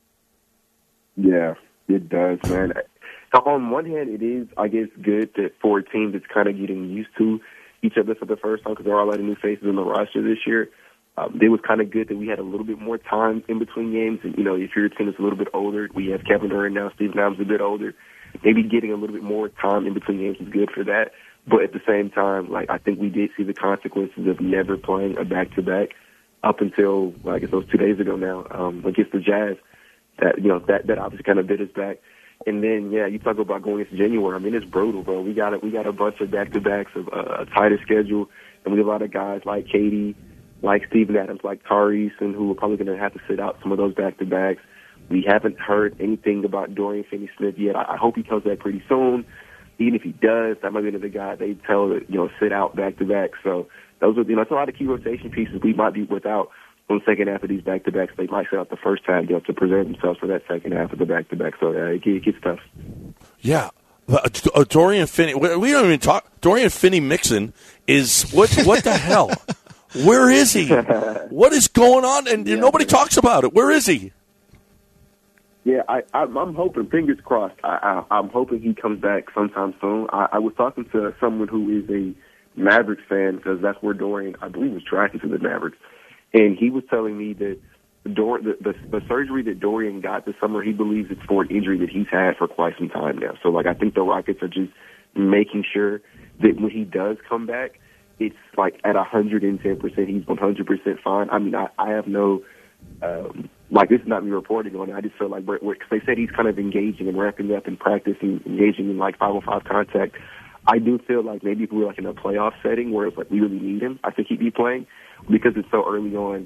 Yeah, it does, man. On one hand, it is, I guess, good that for a team that's kind of getting used to each other for the first time, because there are a lot of new faces in the roster this year. It was kind of good that we had a little bit more time in between games. And, if your team is a little bit older, we have Kevin Durant now, Steven Adams a bit older. Maybe getting a little bit more time in between games is good for that. But at the same time, I think we did see the consequences of never playing a back-to-back up until, I guess it was 2 days ago now, against the Jazz. That obviously kind of bit us back. And then, yeah, you talk about going into January. I mean, it's brutal, bro. We got a bunch of back-to-backs, of a tighter schedule, and we have a lot of guys like Katie, like Steven Adams, like Tari Eason, who are probably going to have to sit out some of those back-to-backs. We haven't heard anything about Dorian Finney-Smith yet. I hope he comes back pretty soon. Even if he does, that might be another guy they tell to sit out back-to-back. So those are, it's a lot of key rotation pieces we might be without on the second half of these back-to-backs. They might sit out the first time, to preserve themselves for that second half of the back-to-back. So it gets tough. Yeah. Dorian Finney, we don't even talk. Dorian Finney-Mixon is, what the hell? Where is he? What is going on? And nobody talks about it. Where is he? Yeah, I'm hoping, fingers crossed, I'm hoping he comes back sometime soon. I was talking to someone who is a Mavericks fan, because that's where Dorian, I believe, was drafted to the Mavericks. And he was telling me that the surgery that Dorian got this summer, he believes it's for an injury that he's had for quite some time now. So, I think the Rockets are just making sure that when he does come back, it's at 110%, he's 100% fine. I mean, I have no... this is not me reporting on it. I just feel like because they said he's kind of engaging and ramping up in practice and engaging in 5-on-5 contact. I do feel like maybe if we were in a playoff setting where it's we really need him, I think he'd be playing, because it's so early on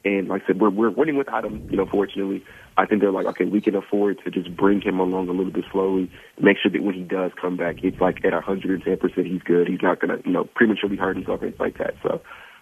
And like I said, we're winning without him, fortunately. I think they're like, okay, we can afford to just bring him along a little bit slowly, make sure that when he does come back, it's like at 110% he's good. He's not going to, prematurely hurt himself or anything like that. So,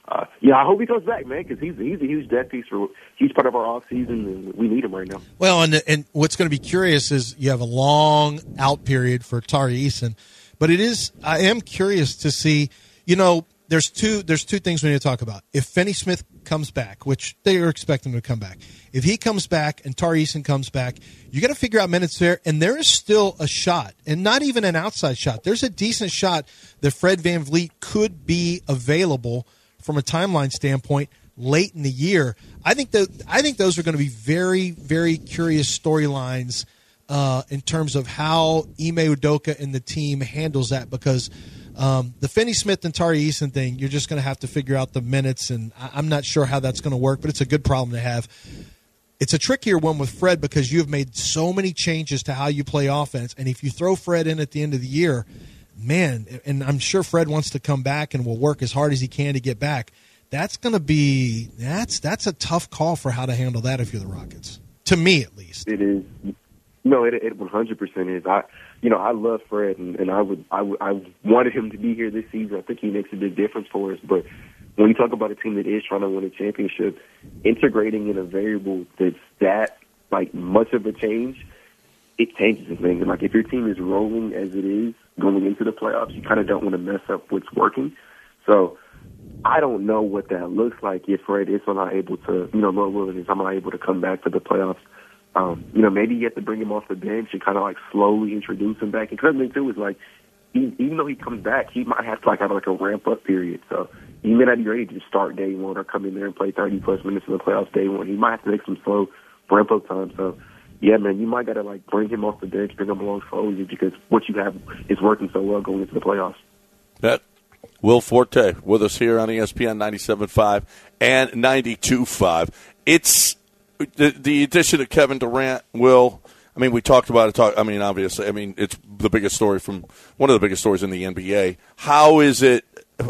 I hope he comes back, man, because he's a huge depth piece he's part of our off season, and we need him right now. Well, and what's going to be curious is you have a long out period for Tari Eason, but I am curious to see, there's two things we need to talk about. If Finney Smith comes back, which they are expecting him to come back, if he comes back and Tari Eason comes back, you got to figure out minutes there, and there is still a shot, and not even an outside shot. There's a decent shot that Fred VanVleet could be available from a timeline standpoint late in the year. I think those are going to be very, very curious storylines in terms of how Ime Udoka and the team handles that, because the Finney Smith and Tari Eason thing, you're just going to have to figure out the minutes, and I'm not sure how that's going to work, but it's a good problem to have. It's a trickier one with Fred because you have made so many changes to how you play offense, and if you throw Fred in at the end of the year, man, and I'm sure Fred wants to come back and will work as hard as he can to get back. That's going to be that's a tough call for how to handle that if you're the Rockets. To me, at least, it is. No, it 100% is. I love Fred, and I wanted him to be here this season. I think he makes a big difference for us. But when you talk about a team that is trying to win a championship, integrating in a variable that's that much of a change, it changes things. And if your team is rolling as it is going into the playoffs, you kind of don't want to mess up what's working. So I don't know what that looks like if Fred is not able to, Lord willing, is not able to come back to the playoffs. Maybe you have to bring him off the bench and kind of slowly introduce him back. And the thing too is even though he comes back, he might have to have a ramp up period. So he may not be ready to start day one or come in there and play 30+ minutes in the playoffs day one. He might have to take some slow ramp up time. So yeah, man, you might got to bring him off the bench, bring him along slowly because what you have is working so well going into the playoffs. That Will Forte with us here on ESPN 97.5 and 92.5. It's the addition of Kevin Durant. Will, we talked about it. Obviously, it's the biggest story from one of the biggest stories in the NBA. How is it?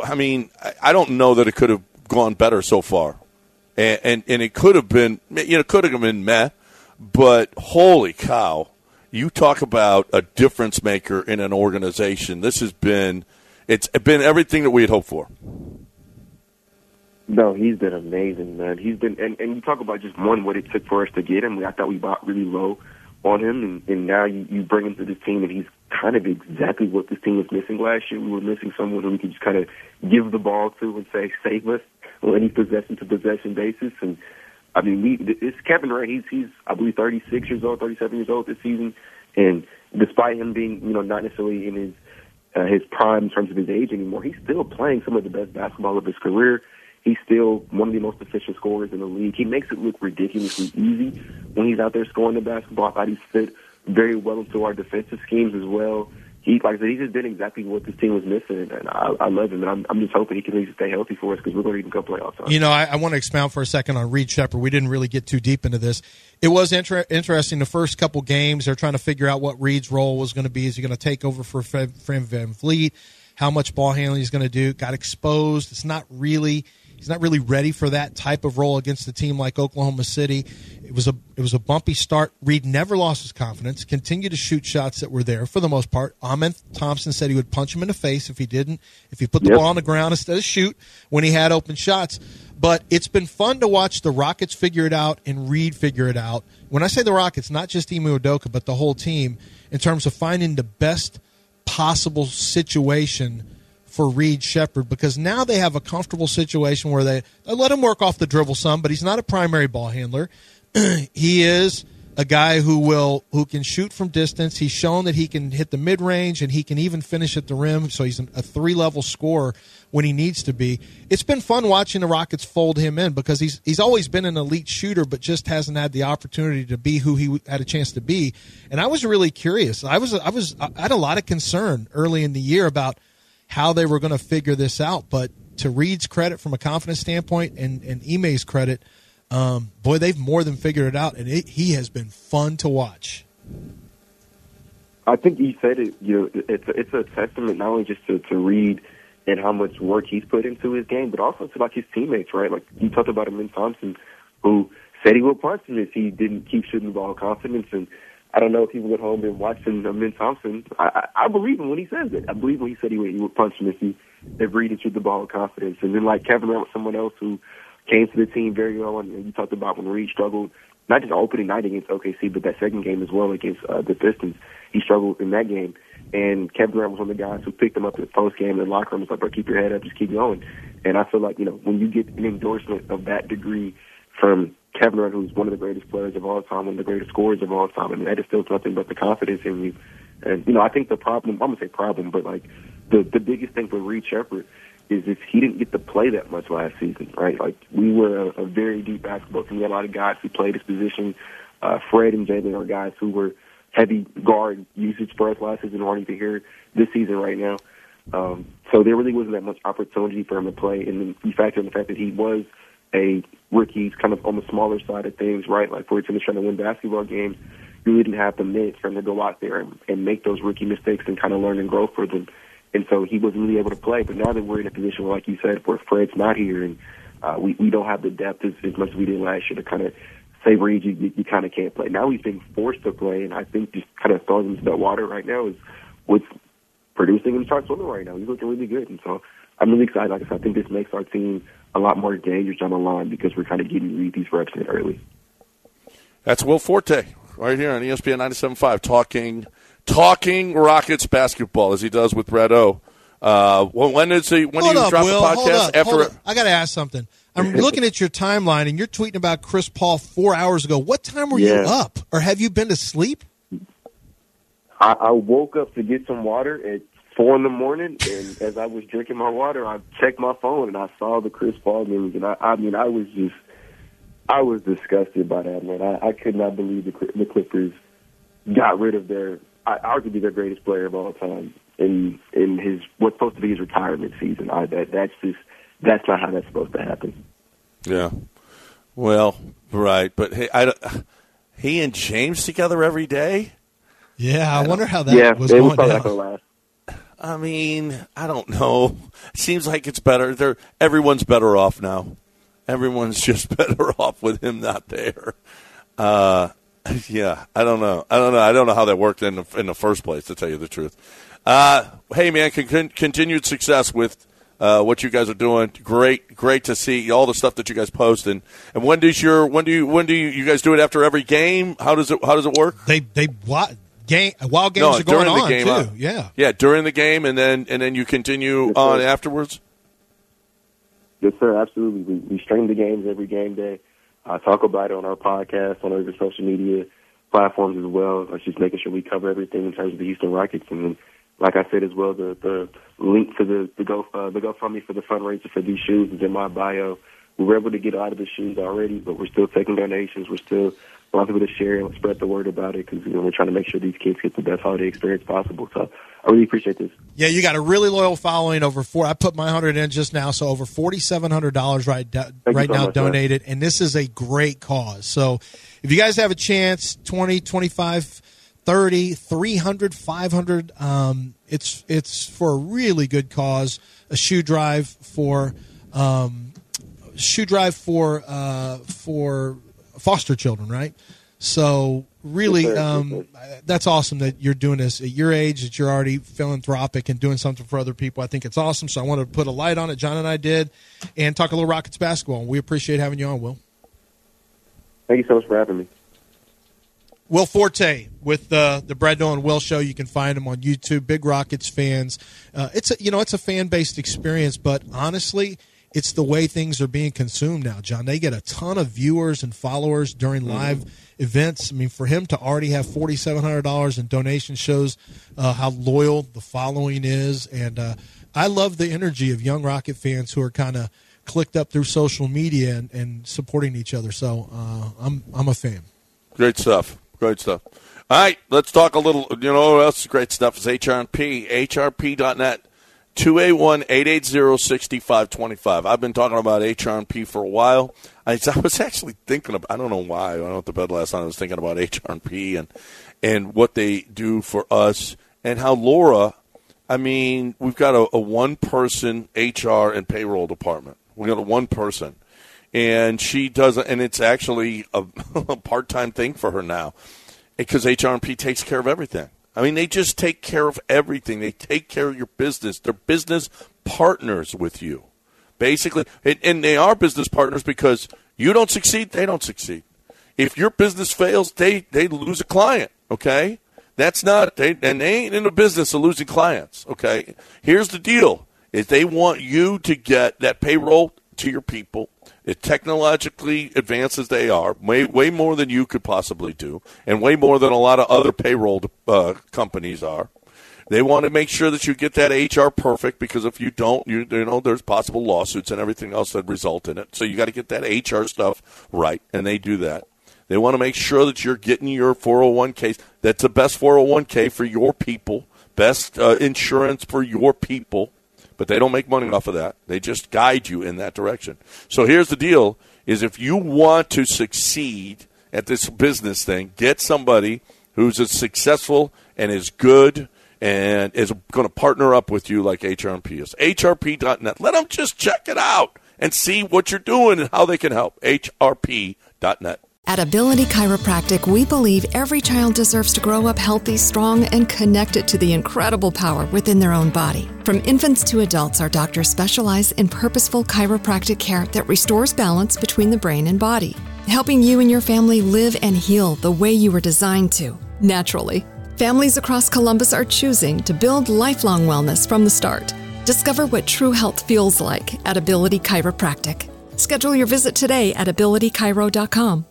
I don't know that it could have gone better so far, and it could have been, could have been meh. But holy cow, you talk about a difference maker in an organization. It's been everything that we had hoped for. No, he's been amazing, man. He's been, and you talk about just what it took for us to get him. I thought we bought really low on him, and now you bring him to this team, and he's kind of exactly what this team was missing last year. We were missing someone who we could just kind of give the ball to and say, save us on any possession-to-possession basis. And it's Kevin Durant. He's I believe 36 years old, 37 years old this season, and despite him being not necessarily in his prime in terms of his age anymore, he's still playing some of the best basketball of his career. He's still one of the most efficient scorers in the league. He makes it look ridiculously easy when he's out there scoring the basketball. I thought he fit very well into our defensive schemes as well. He's just been exactly what this team was missing, and I love him. And I'm just hoping he can at least stay healthy for us because we're going to even go playoff time. I want to expound for a second on Reed Sheppard. We didn't really get too deep into this. It was interesting the first couple games. They're trying to figure out what Reed's role was going to be. Is he going to take over for Fred VanVleet? How much ball handling he's going to do? Got exposed. He's not really ready for that type of role against a team like Oklahoma City. It was a bumpy start. Reed never lost his confidence, continued to shoot shots that were there for the most part. Amen Thompson said he would punch him in the face if he put the ball on the ground instead of shoot when he had open shots. But it's been fun to watch the Rockets figure it out and Reed figure it out. When I say the Rockets, not just Ime Udoka, but the whole team in terms of finding the best possible situation for Reed Sheppard, because now they have a comfortable situation where they let him work off the dribble some, but he's not a primary ball handler. He is a guy who can shoot from distance. He's shown that he can hit the mid-range and he can even finish at the rim, so he's a 3-level scorer when he needs to be. It's been fun watching the Rockets fold him in because he's always been an elite shooter but just hasn't had the opportunity to be who he had a chance to be. And I was really curious. I had a lot of concern early in the year about how they were going to figure this out. But to Reed's credit from a confidence standpoint and Ime's credit, boy, they've more than figured it out, and he has been fun to watch. I think you said it. It's a testament not only just to Reed and how much work he's put into his game, but also to his teammates, right? Like you talked about Amen Thompson who said he would punch him if he didn't keep shooting the ball with confidence. And I don't know if people at home been watching Min Thompson. I believe him when he says it. I believe when he said he would punch him if he agreed to shoot the ball with confidence. And then like Kevin Durant was someone else who came to the team very well. And you talked about when Reed struggled, not just opening night against OKC, but that second game as well against the Pistons. He struggled in that game. And Kevin Durant was one of the guys who picked him up in the post-game in the locker room. It's like, bro, keep your head up, just keep going. And I feel like, when you get an endorsement of that degree from Kevin Durant, who's one of the greatest players of all time, one of the greatest scorers of all time, that instills nothing but the confidence in you. And, I think the problem, I'm going to say problem, but, like, the biggest thing for Reed Sheppard is he didn't get to play that much last season, right? Like, we were a very deep basketball team. We had a lot of guys who played this position. Fred and Jalen are guys who were heavy guard usage for us last season, aren't even here this season right now. So there really wasn't that much opportunity for him to play. And then you factor in the fact that he was a rookie, kind of on the smaller side of things, right? Like for a team that's trying to win basketball games, you really didn't have the minutes for him to go out there and make those rookie mistakes and kind of learn and grow for them. And so he wasn't really able to play. But now that we're in a position where, like you said, where Fred's not here and we don't have the depth as much as we did last year to kind of say, Reed, you kind of can't play. Now he's being forced to play, and I think just kind of throwing him into that water right now is what's producing him start swimming right now. He's looking really good, and so I'm really excited. Like I said, I think this makes our team a lot more dangerous on the line because we're kind of getting Reed these reps in early. That's Will Forte right here on ESPN 97.5 talking Rockets basketball as he does with Brett O. When do you drop Will, the podcast? Hold up. I got to ask something. I'm looking at your timeline, and you're tweeting about Chris Paul 4 hours ago. What time were you up, or have you been to sleep? I woke up to get some water at 4 a.m, and as I was drinking my water, I checked my phone, and I saw the Chris Paul news, and I was disgusted by that, man. I could not believe the Clippers got rid of arguably their greatest player of all time in his what's supposed to be his retirement season. That's not how that's supposed to happen. Yeah. Well, right. But hey, he and James together every day? Yeah, I wonder how that was going down. Not last. I mean, I don't know. It seems like it's better. Everyone's better off now. Everyone's just better off with him not there. Yeah, I don't know. I don't know how that worked in the first place, to tell you the truth. Hey, man, continued success with what you guys are doing. Great to see all the stuff that you guys post. And when do you guys do it after every game? How does it work? While games are going on too. Yeah, during the game, and then you continue on afterwards. Yes, sir. Absolutely. We stream the games every game day. Talk about it on our podcast, on our social media platforms as well. Just making sure we cover everything in terms of the Houston Rockets. And then, like I said as well, the link to the GoFundMe for the fundraiser for these shoes is in my bio. We were able to get out of the shoes already, but we're still taking donations. We're still want people to share and spread the word about it because we're trying to make sure these kids get the best holiday experience possible. So I really appreciate this. Yeah, you got a really loyal following. I put my 100 in just now, so over $4,700 right now donated, and this is a great cause. So if you guys have a chance, 20, 25, 30, 300, 500, it's for a really good cause. A shoe drive for foster children, right? So really, that's awesome that you're doing this at your age, that you're already philanthropic and doing something for other people. I think it's awesome. So I want to put a light on it. John and I did, and talk a little Rockets basketball. We appreciate having you on, Will. Thank you so much for having me. Will Forte with the Brad Dolan Will Show. You can find him on YouTube. Big Rockets fans. It's a fan-based experience, but honestly, it's the way things are being consumed now, John. They get a ton of viewers and followers during live events. I mean, for him to already have $4,700 in donation shows how loyal the following is. And I love the energy of young Rocket fans who are kind of clicked up through social media and supporting each other. So I'm a fan. Great stuff. Great stuff. All right, let's talk a little. You know what else great stuff is HRP, hrp.net. 281-880-6525. I've been talking about HRP for a while. I was actually thinking about, I don't know why, I went to bed last night, I was thinking about HRP and what they do for us and how Laura, I mean, we've got a one-person HR and payroll department. We've got a one person. And she doesn't, and it's actually a part-time thing for her now because HRP takes care of everything. I mean, they just take care of everything. They take care of your business. They're business partners with you, basically. And they are business partners because you don't succeed, they don't succeed. If your business fails, they lose a client, okay? That's not, they ain't in the business of losing clients, okay? Here's the deal, is they want you to get that payroll to your people. As technologically advanced as they are, way more than you could possibly do, and way more than a lot of other payroll companies are. They want to make sure that you get that HR perfect, because if you don't, you know, there's possible lawsuits and everything else that result in it. So you got to get that HR stuff right, and they do that. They want to make sure that you're getting your 401k. That's the best 401k for your people, best insurance for your people. But they don't make money off of that. They just guide you in that direction. So here's the deal, is if you want to succeed at this business thing, get somebody who's as successful and is good and is going to partner up with you like HRP is. HRP.net. Let them just check it out and see what you're doing and how they can help. HRP.net. At Ability Chiropractic, we believe every child deserves to grow up healthy, strong, and connected to the incredible power within their own body. From infants to adults, our doctors specialize in purposeful chiropractic care that restores balance between the brain and body, helping you and your family live and heal the way you were designed to, naturally. Families across Columbus are choosing to build lifelong wellness from the start. Discover what true health feels like at Ability Chiropractic. Schedule your visit today at abilitychiro.com.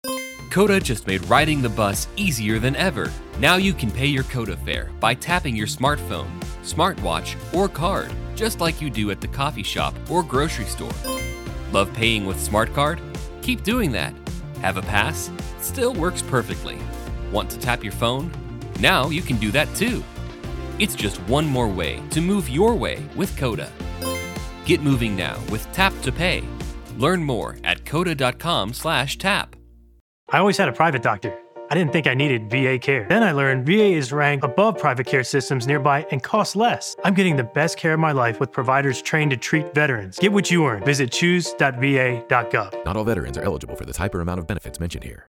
Coda just made riding the bus easier than ever. Now you can pay your Coda fare by tapping your smartphone, smartwatch, or card, just like you do at the coffee shop or grocery store. Love paying with SmartCard? Keep doing that. Have a pass? Still works perfectly. Want to tap your phone? Now you can do that too. It's just one more way to move your way with Coda. Get moving now with Tap to Pay. Learn more at coda.com/tap. I always had a private doctor. I didn't think I needed VA care. Then I learned VA is ranked above private care systems nearby and costs less. I'm getting the best care of my life with providers trained to treat veterans. Get what you earn. Visit choose.va.gov. Not all veterans are eligible for the type or amount of benefits mentioned here.